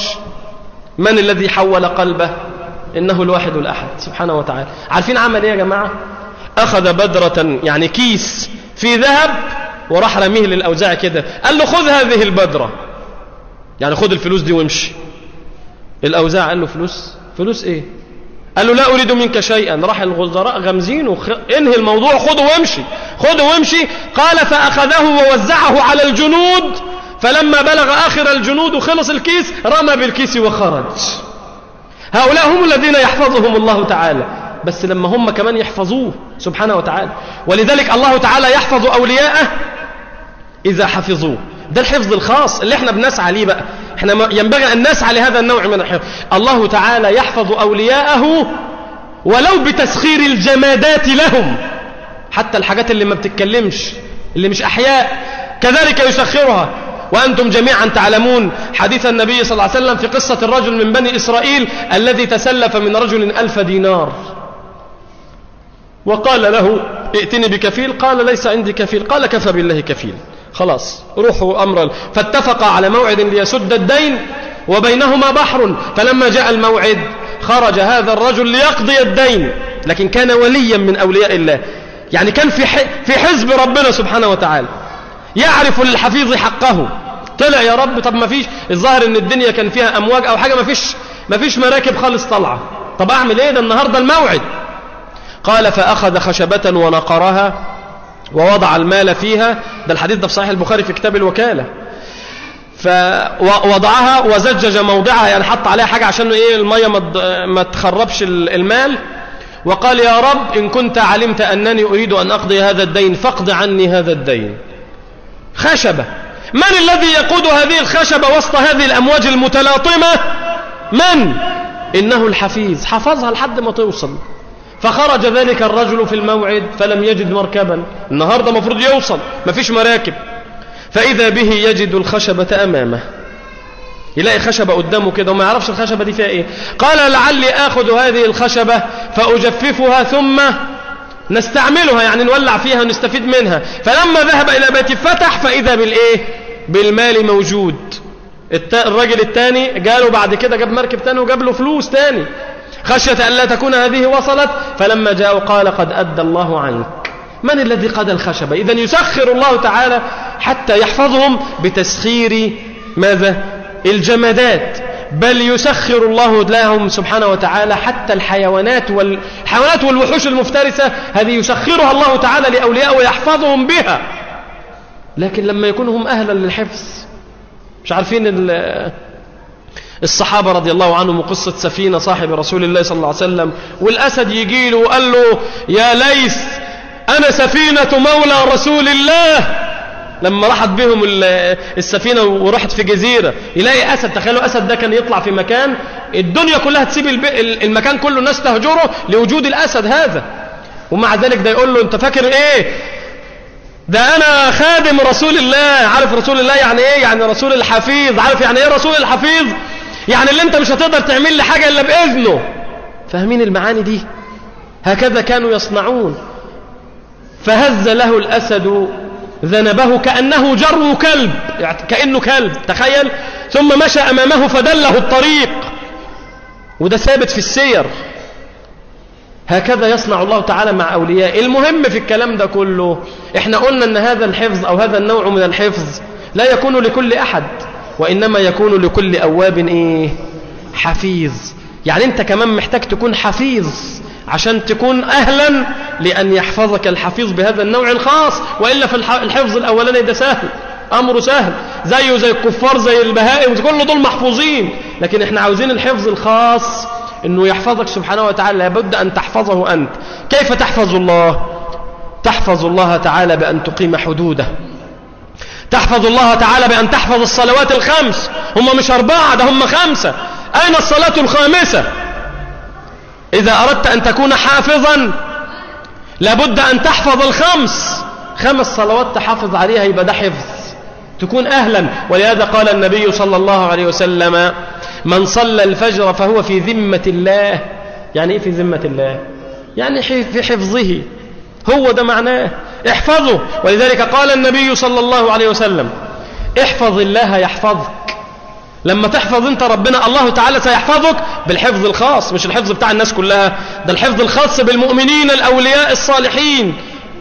من الذي حول قلبه؟ إنه الواحد الأحد سبحانه وتعالى. عارفين عمل إيه يا جماعة؟ أخذ بدرة، يعني كيس في ذهب، وراح رميه للأوزاع كده، قال له: خذ هذه البدرة، يعني خذ الفلوس دي وامشي. الأوزاع قال له: فلوس؟ فلوس إيه؟ قال له: لا أريد منك شيئا. راح الوزراء غمزين وخ... انهي الموضوع، خذه وامشي، خذه وامشي. قال: فأخذه ووزعه على الجنود، فلما بلغ آخر الجنود وخلص الكيس رمى بالكيس وخرج. هؤلاء هم الذين يحفظهم الله تعالى، بس لما هم كمان يحفظوه سبحانه وتعالى. ولذلك الله تعالى يحفظ أولياءه إذا حفظوه. ده الحفظ الخاص اللي احنا بنسعى ليه بقى. احنا ينبغي أن نسعى لهذا النوع من الحفظ. الله تعالى يحفظ أولياءه ولو بتسخير الجمادات لهم، حتى الحاجات اللي ما بتتكلمش، اللي مش أحياء، كذلك يسخرها. وأنتم جميعا تعلمون حديث النبي صلى الله عليه وسلم في قصة الرجل من بني إسرائيل الذي تسلف من رجل ألف دينار، وقال له: ائتني بكفيل. قال: ليس عندي كفيل. قال: كفى بالله كفيل، خلاص روحوا أمرا. فاتفق على موعد ليسد الدين، وبينهما بحر، فلما جاء الموعد خرج هذا الرجل ليقضي الدين، لكن كان وليا من أولياء الله، يعني كان في في حزب ربنا سبحانه وتعالى، يعرف للحفيظ حقه. طلع يا رب، طب ما فيش، الظاهر ان الدنيا كان فيها امواج او حاجه، ما فيش ما فيش مراكب خالص طالعه، طب اعمل ايه؟ ده النهارده الموعد. قال فاخذ خشبه ونقرها ووضع المال فيها، ده الحديث ده في صحيح البخاري في كتاب الوكاله. فوضعها وزجج موضعها، يعني حط عليها حاجه عشان ايه الميه ما تخربش المال. وقال يا رب إن كنت علمت أنني أريد أن أقضي هذا الدين فاقض عني هذا الدين. خشبة، من الذي يقود هذه الخشبة وسط هذه الأمواج المتلاطمة؟ من؟ إنه الحفيظ، حفظها لحد ما توصل. فخرج ذلك الرجل في الموعد فلم يجد مركبا، النهاردة مفروض يوصل، ما فيش مراكب، فإذا به يجد الخشبة أمامه، يلاقي خشبة قدامه كده وما يعرفش الخشبة دي فيها ايه. قال لعلي آخذ هذه الخشبة فأجففها ثم نستعملها، يعني نولع فيها ونستفيد منها. فلما ذهب إلى بيته فتح فإذا بالإيه؟ بالمال موجود. الراجل الثاني قالوا بعد كده جاب مركب تاني وجاب له فلوس تاني، خشية أن لا تكون هذه وصلت. فلما جاءوا قال قد أدى الله عنك. من الذي قاد الخشبة؟ إذن يسخر الله تعالى حتى يحفظهم بتسخير ماذا؟ الجمادات، بل يسخر الله لهم سبحانه وتعالى حتى الحيوانات والحيوانات والوحوش المفترسة، هذه يسخرها الله تعالى لأولياء ويحفظهم بها. لكن لما يكونوا هم أهلا للحفظ، مش عارفين الصحابة رضي الله عنهم وقصة سفينة صاحب رسول الله صلى الله عليه وسلم، والأسد يجي له وقال له يا ليث أنا سفينة مولى رسول الله. لما راحت بهم السفينة ورحت في جزيرة يلاقي أسد، تخيلوا أسد ده كان يطلع في مكان الدنيا كلها تسيب المكان كله، الناس تهجره لوجود الأسد هذا، ومع ذلك ده يقول له أنت فاكر إيه؟ ده أنا خادم رسول الله. عارف رسول الله يعني إيه؟ يعني رسول الحفيظ. عارف يعني إيه رسول الحفيظ؟ يعني اللي أنت مش هتقدر تعمل لي حاجة إلا بإذنه. فاهمين المعاني دي؟ هكذا كانوا يصنعون. فهز له الأسد ذنبه كأنه جرو كلب، يعني كأنه كلب، تخيل. ثم مشى أمامه فدله الطريق، وده ثابت في السير. هكذا يصنع الله تعالى مع أولياء. المهم في الكلام ده كله، احنا قلنا أن هذا الحفظ أو هذا النوع من الحفظ لا يكون لكل أحد، وإنما يكون لكل أواب إيه؟ حفيظ. يعني أنت كمان محتاج تكون حفيظ عشان تكون أهلا لأن يحفظك الحفيظ بهذا النوع الخاص، وإلا في الحفظ الأولاني ده سهل، أمره سهل، زيه زي الكفار زي البهائم، كل دول محفوظين. لكن احنا عاوزين الحفظ الخاص أنه يحفظك سبحانه وتعالى، لابد أن تحفظه أنت. كيف تحفظ الله؟ تحفظ الله تعالى بأن تقيم حدوده، تحفظ الله تعالى بأن تحفظ الصلوات الخمس. هم مش أربعة، ده هم خمسة. أين الصلاة الخامسة؟ إذا أردت أن تكون حافظا لابد أن تحفظ الخمس، خمس صلوات تحافظ عليها، يبقى ده حفظ، تكون أهلا. ولهذا قال النبي صلى الله عليه وسلم من صلى الفجر فهو في ذمة الله. يعني إيه في ذمة الله؟ يعني في حفظه، هو ده معناه، احفظه. ولذلك قال النبي صلى الله عليه وسلم احفظ الله يحفظك. لما تحفظ انت ربنا الله تعالى سيحفظك بالحفظ الخاص، مش الحفظ بتاع الناس كلها، ده الحفظ الخاص بالمؤمنين الأولياء الصالحين.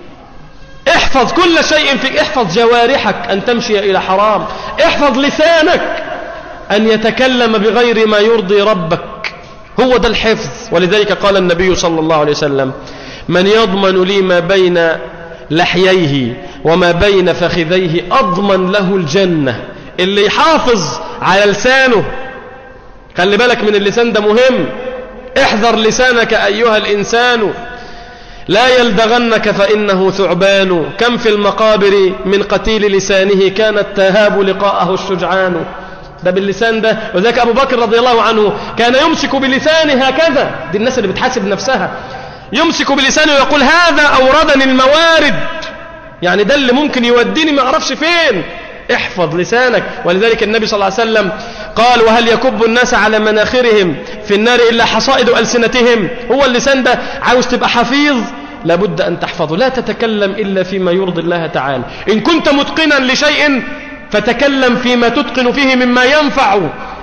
احفظ كل شيء فيك، احفظ جوارحك أن تمشي إلى حرام، احفظ لسانك أن يتكلم بغير ما يرضي ربك، هو ده الحفظ. ولذلك قال النبي صلى الله عليه وسلم من يضمن لي ما بين لحييه وما بين فخذيه أضمن له الجنة. اللي يحافظ على لسانه، خلي بالك من اللسان ده مهم، احذر لسانك أيها الإنسان لا يلدغنك فإنه ثعبان. كم في المقابر من قتيل لسانه كانت تهاب لقاءه الشجعان. ده باللسان ده. وذلك أبو بكر رضي الله عنه كان يمسك بلسانه هكذا، دي الناس اللي بتحاسب نفسها، يمسك بلسانه ويقول هذا أوردني الموارد، يعني ده اللي ممكن يوديني ما أعرفش فين. احفظ لسانك. ولذلك النبي صلى الله عليه وسلم قال وهل يكب الناس على مناخرهم في النار إلا حصائد ألسنتهم. هو اللسان ده عاوز تبقى حفيظ لابد أن تحفظه، لا تتكلم إلا فيما يرضي الله تعالى. إن كنت متقنا لشيء فتكلم فيما تتقن فيه مما ينفع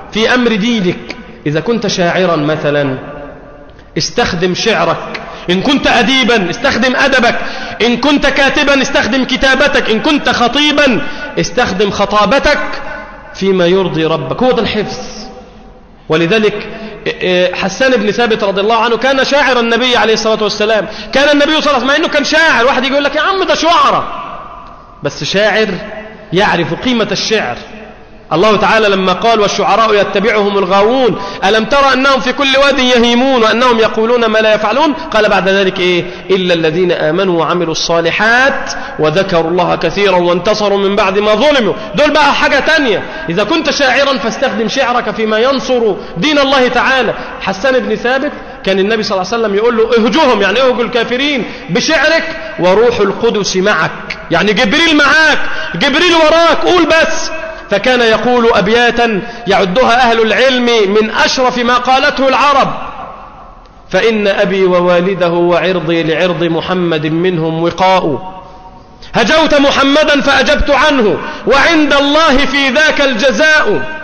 في أمر دينك. إذا كنت شاعرا مثلا استخدم شعرك، إن كنت أديبا استخدم أدبك، إن كنت كاتبا استخدم كتابتك، إن كنت خطيبا استخدم خطابتك فيما يرضي ربك. هو ده الحفظ. ولذلك حسان بن ثابت رضي الله عنه كان شاعر النبي عليه الصلاة والسلام. كان النبي صلى الله عليه وسلم مع أنه كان شاعر، واحد يقول لك يا عم ده شعراء، بس شاعر يعرف قيمة الشعر. الله تعالى لما قال والشعراء يتبعهم الغاوون ألم ترى أنهم في كل واد يهيمون وأنهم يقولون ما لا يفعلون، قال بعد ذلك إيه؟ إلا الذين آمنوا وعملوا الصالحات وذكروا الله كثيرا وانتصروا من بعد ما ظلموا. دول بقى حاجة تانية. إذا كنت شاعرا فاستخدم شعرك فيما ينصر دين الله تعالى. حسان بن ثابت كان النبي صلى الله عليه وسلم يقول له اهجوهم، يعني اهجوا الكافرين بشعرك وروح القدس معك، يعني جبريل معاك، جبريل وراك، قول بس. فكان يقول أبياتا يعدها أهل العلم من أشرف ما قالته العرب: فإن أبي ووالده وعرضي لعرض محمد منهم وقاء، هجوت محمدا فأجبت عنه وعند الله في ذاك الجزاء،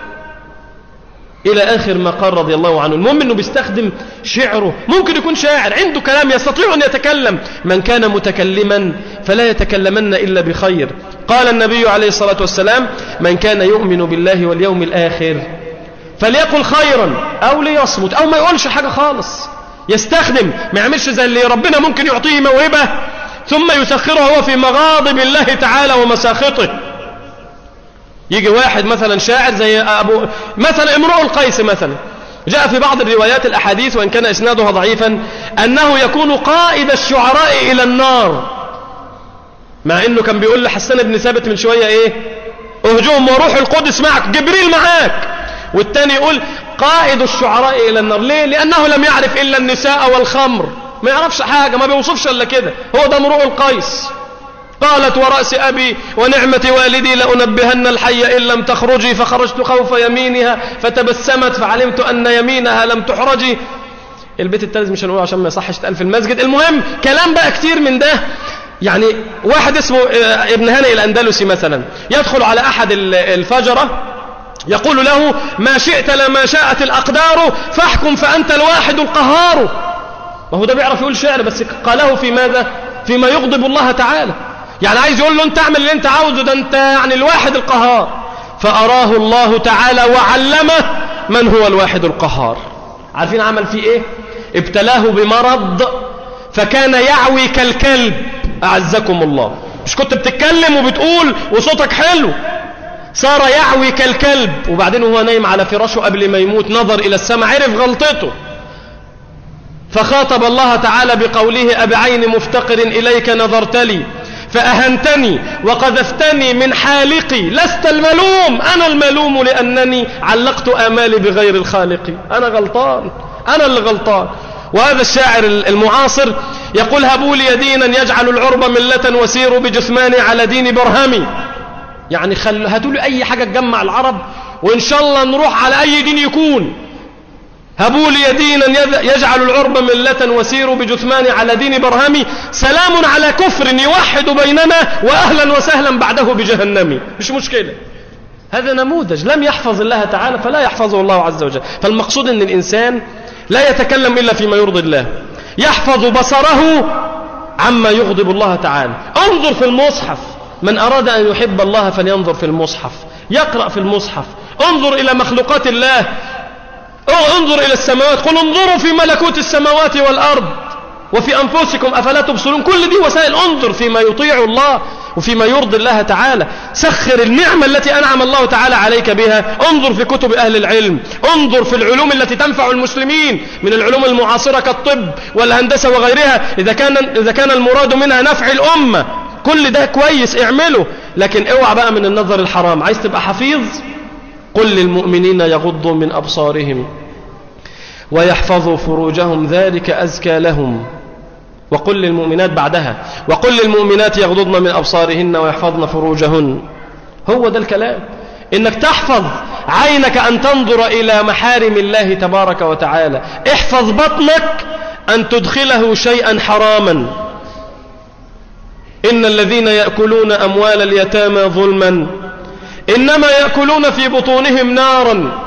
إلى آخر ما قال رضي الله عنه. المهم أنه بيستخدم شعره. ممكن يكون شاعر عنده كلام يستطيع أن يتكلم. من كان متكلما فلا يتكلمن إلا بخير. قال النبي عليه الصلاة والسلام: من كان يؤمن بالله واليوم الآخر فليقل خيرا أو ليصمت، أو ما يقولش حاجة خالص. يستخدم، ما يعملش زي اللي ربنا ممكن يعطيه موهبة ثم يسخره هو في مغاضب الله تعالى ومساخطه. يجي واحد مثلا شاعر زي أبو مثلا امرؤ القيس مثلا، جاء في بعض الروايات الأحاديث وإن كان إسنادها ضعيفا أنه يكون قائد الشعراء إلى النار، مع أنه كان بيقول لحسان بن ثابت من شوية إيه؟ اهجوهم وروح القدس معك، جبريل معاك. والتاني يقول قائد الشعراء إلى النار. ليه؟ لأنه لم يعرف إلا النساء والخمر، ما يعرفش حاجة، ما بيوصفش إلا كده. هو ده امرؤ القيس. قالت: ورأس أبي ونعمة والدي لأنبهن الحي إن لم تخرجي، فخرجت خوف يمينها فتبسمت فعلمت أن يمينها لم تحرجي. البيت الثالث مش هنقوله عشان ما يصحش تقال في المسجد. المهم كلام بقى كتير من ده. يعني واحد اسمه ابن هانئ الأندلسي مثلا يدخل على أحد الفجرة يقول له: ما شئت لما شاءت الأقدار فاحكم فأنت الواحد القهار. وهو ده بيعرف يقول شعر، بس قاله في ماذا؟ فيما يغضب الله تعالى. يعني عايز يقول له: انت اعمل اللي انت عاوزه، ده انت يعني الواحد القهار. فأراه الله تعالى وعلمه من هو الواحد القهار. عارفين عمل فيه ايه؟ ابتلاه بمرض فكان يعوي كالكلب. أعزكم الله، مش كنت بتتكلم وبتقول وصوتك حلو، صار يعوي كالكلب. وبعدين هو نايم على فراشه قبل ما يموت نظر إلى السماء، عرف غلطته، فخاطب الله تعالى بقوله: أبعين مفتقر إليك نظرت لي فأهنتني وقذفتني من حالقي، لست الملوم، أنا الملوم لأنني علقت آمالي بغير الخالق. أنا غلطان، أنا اللي غلطان. وهذا الشاعر المعاصر يقول: هبوا لي دينا يجعل العرب ملة وسيروا بجثماني على دين برهمي. يعني خل... هاتوا لي أي حاجة تجمع العرب وإن شاء الله نروح على أي دين يكون. هبوا لي دينا يجعل العرب ملة وسيروا بجثماني على دين برهمي، سلام على كفر يوحد بيننا وأهلا وسهلا بعده بجهنم. مش مشكلة، هذا نموذج لم يحفظ الله تعالى فلا يحفظه الله عز وجل. فالمقصود أن الإنسان لا يتكلم إلا فيما يرضي الله، يحفظ بصره عما يغضب الله تعالى. انظر في المصحف، من أراد أن يحب الله فلينظر في المصحف، يقرأ في المصحف. انظر إلى مخلوقات الله، انظر إلى السماوات، قل انظروا في ملكوت السماوات والأرض وفي أنفسكم أفلا تبصرون. كل دي وسائل. انظر فيما يطيع الله وفيما يرضي الله تعالى. سخر النعمة التي أنعم الله تعالى عليك بها. انظر في كتب أهل العلم، انظر في العلوم التي تنفع المسلمين من العلوم المعاصرة كالطب والهندسة وغيرها، إذا كان, إذا كان المراد منها نفع الأمة. كل ده كويس اعمله، لكن اوعى بقى من النظر الحرام. عايز تبقى حفيظ؟ قل للمؤمنين يغضوا من أبصارهم ويحفظوا فروجهم ذلك أزكى لهم. وقل للمؤمنات بعدها: وقل للمؤمنات يغضضن من أبصارهن ويحفظن فروجهن. هو ده الكلام، إنك تحفظ عينك أن تنظر إلى محارم الله تبارك وتعالى. احفظ بطنك أن تدخله شيئا حراما. إن الذين يأكلون أموال اليتامى ظلما إنما يأكلون في بطونهم نارا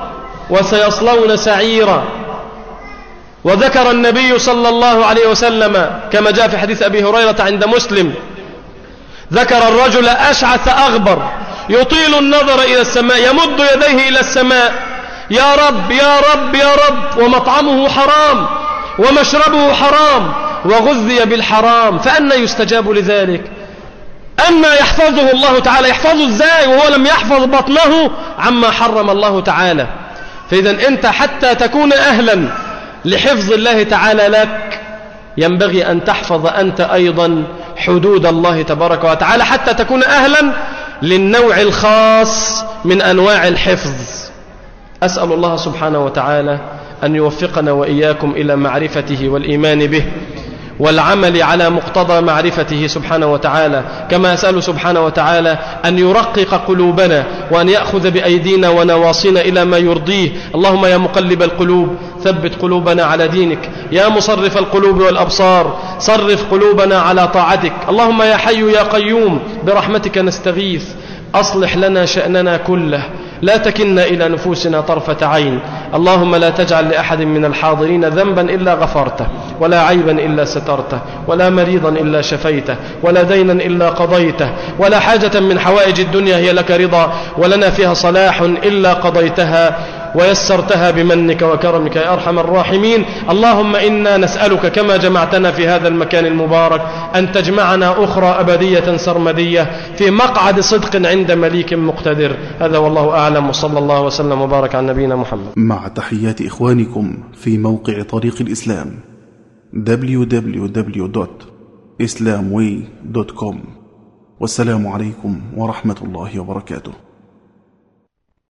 وسيصلون سعيرا. وذكر النبي صلى الله عليه وسلم كما جاء في حديث أبي هريرة عند مسلم، ذكر الرجل أشعث أغبر يطيل النظر إلى السماء، يمد يديه إلى السماء: يا رب يا رب يا رب، ومطعمه حرام ومشربه حرام وغذي بالحرام، فأنا يستجاب لذلك؟ أما يحفظه الله تعالى؟ يحفظه ازاي وهو لم يحفظ بطنه عما حرم الله تعالى؟ فإذا أنت حتى تكون أهلا لحفظ الله تعالى لك ينبغي أن تحفظ أنت أيضا حدود الله تبارك وتعالى، حتى تكون أهلا للنوع الخاص من أنواع الحفظ. أسأل الله سبحانه وتعالى أن يوفقنا وإياكم إلى معرفته والإيمان به والعمل على مقتضى معرفته سبحانه وتعالى، كما أسأل سبحانه وتعالى أن يرقق قلوبنا وأن يأخذ بأيدينا ونواصينا إلى ما يرضيه. اللهم يا مقلب القلوب ثبت قلوبنا على دينك، يا مصرف القلوب والأبصار صرف قلوبنا على طاعتك. اللهم يا حي يا قيوم برحمتك نستغيث، أصلح لنا شأننا كله، لا تكلنا إلى نفوسنا طرفة عين. اللهم لا تجعل لأحد من الحاضرين ذنبا إلا غفرته، ولا عيبا إلا سترته، ولا مريضا إلا شفيته، ولا دينا إلا قضيته، ولا حاجة من حوائج الدنيا هي لك رضا ولنا فيها صلاح إلا قضيتها ويسرتها بمنك وكرمك يا أرحم الراحمين. اللهم إنا نسألك كما جمعتنا في هذا المكان المبارك أن تجمعنا أخرى أبدية سرمدية في مقعد صدق عند مليك مقتدر. هذا والله أعلم، وصلى الله وسلم وبارك على نبينا محمد. مع تحيات إخوانكم في موقع طريق الإسلام دبليو دبليو دبليو دوت إسلام واي دوت كوم. والسلام عليكم ورحمة الله وبركاته.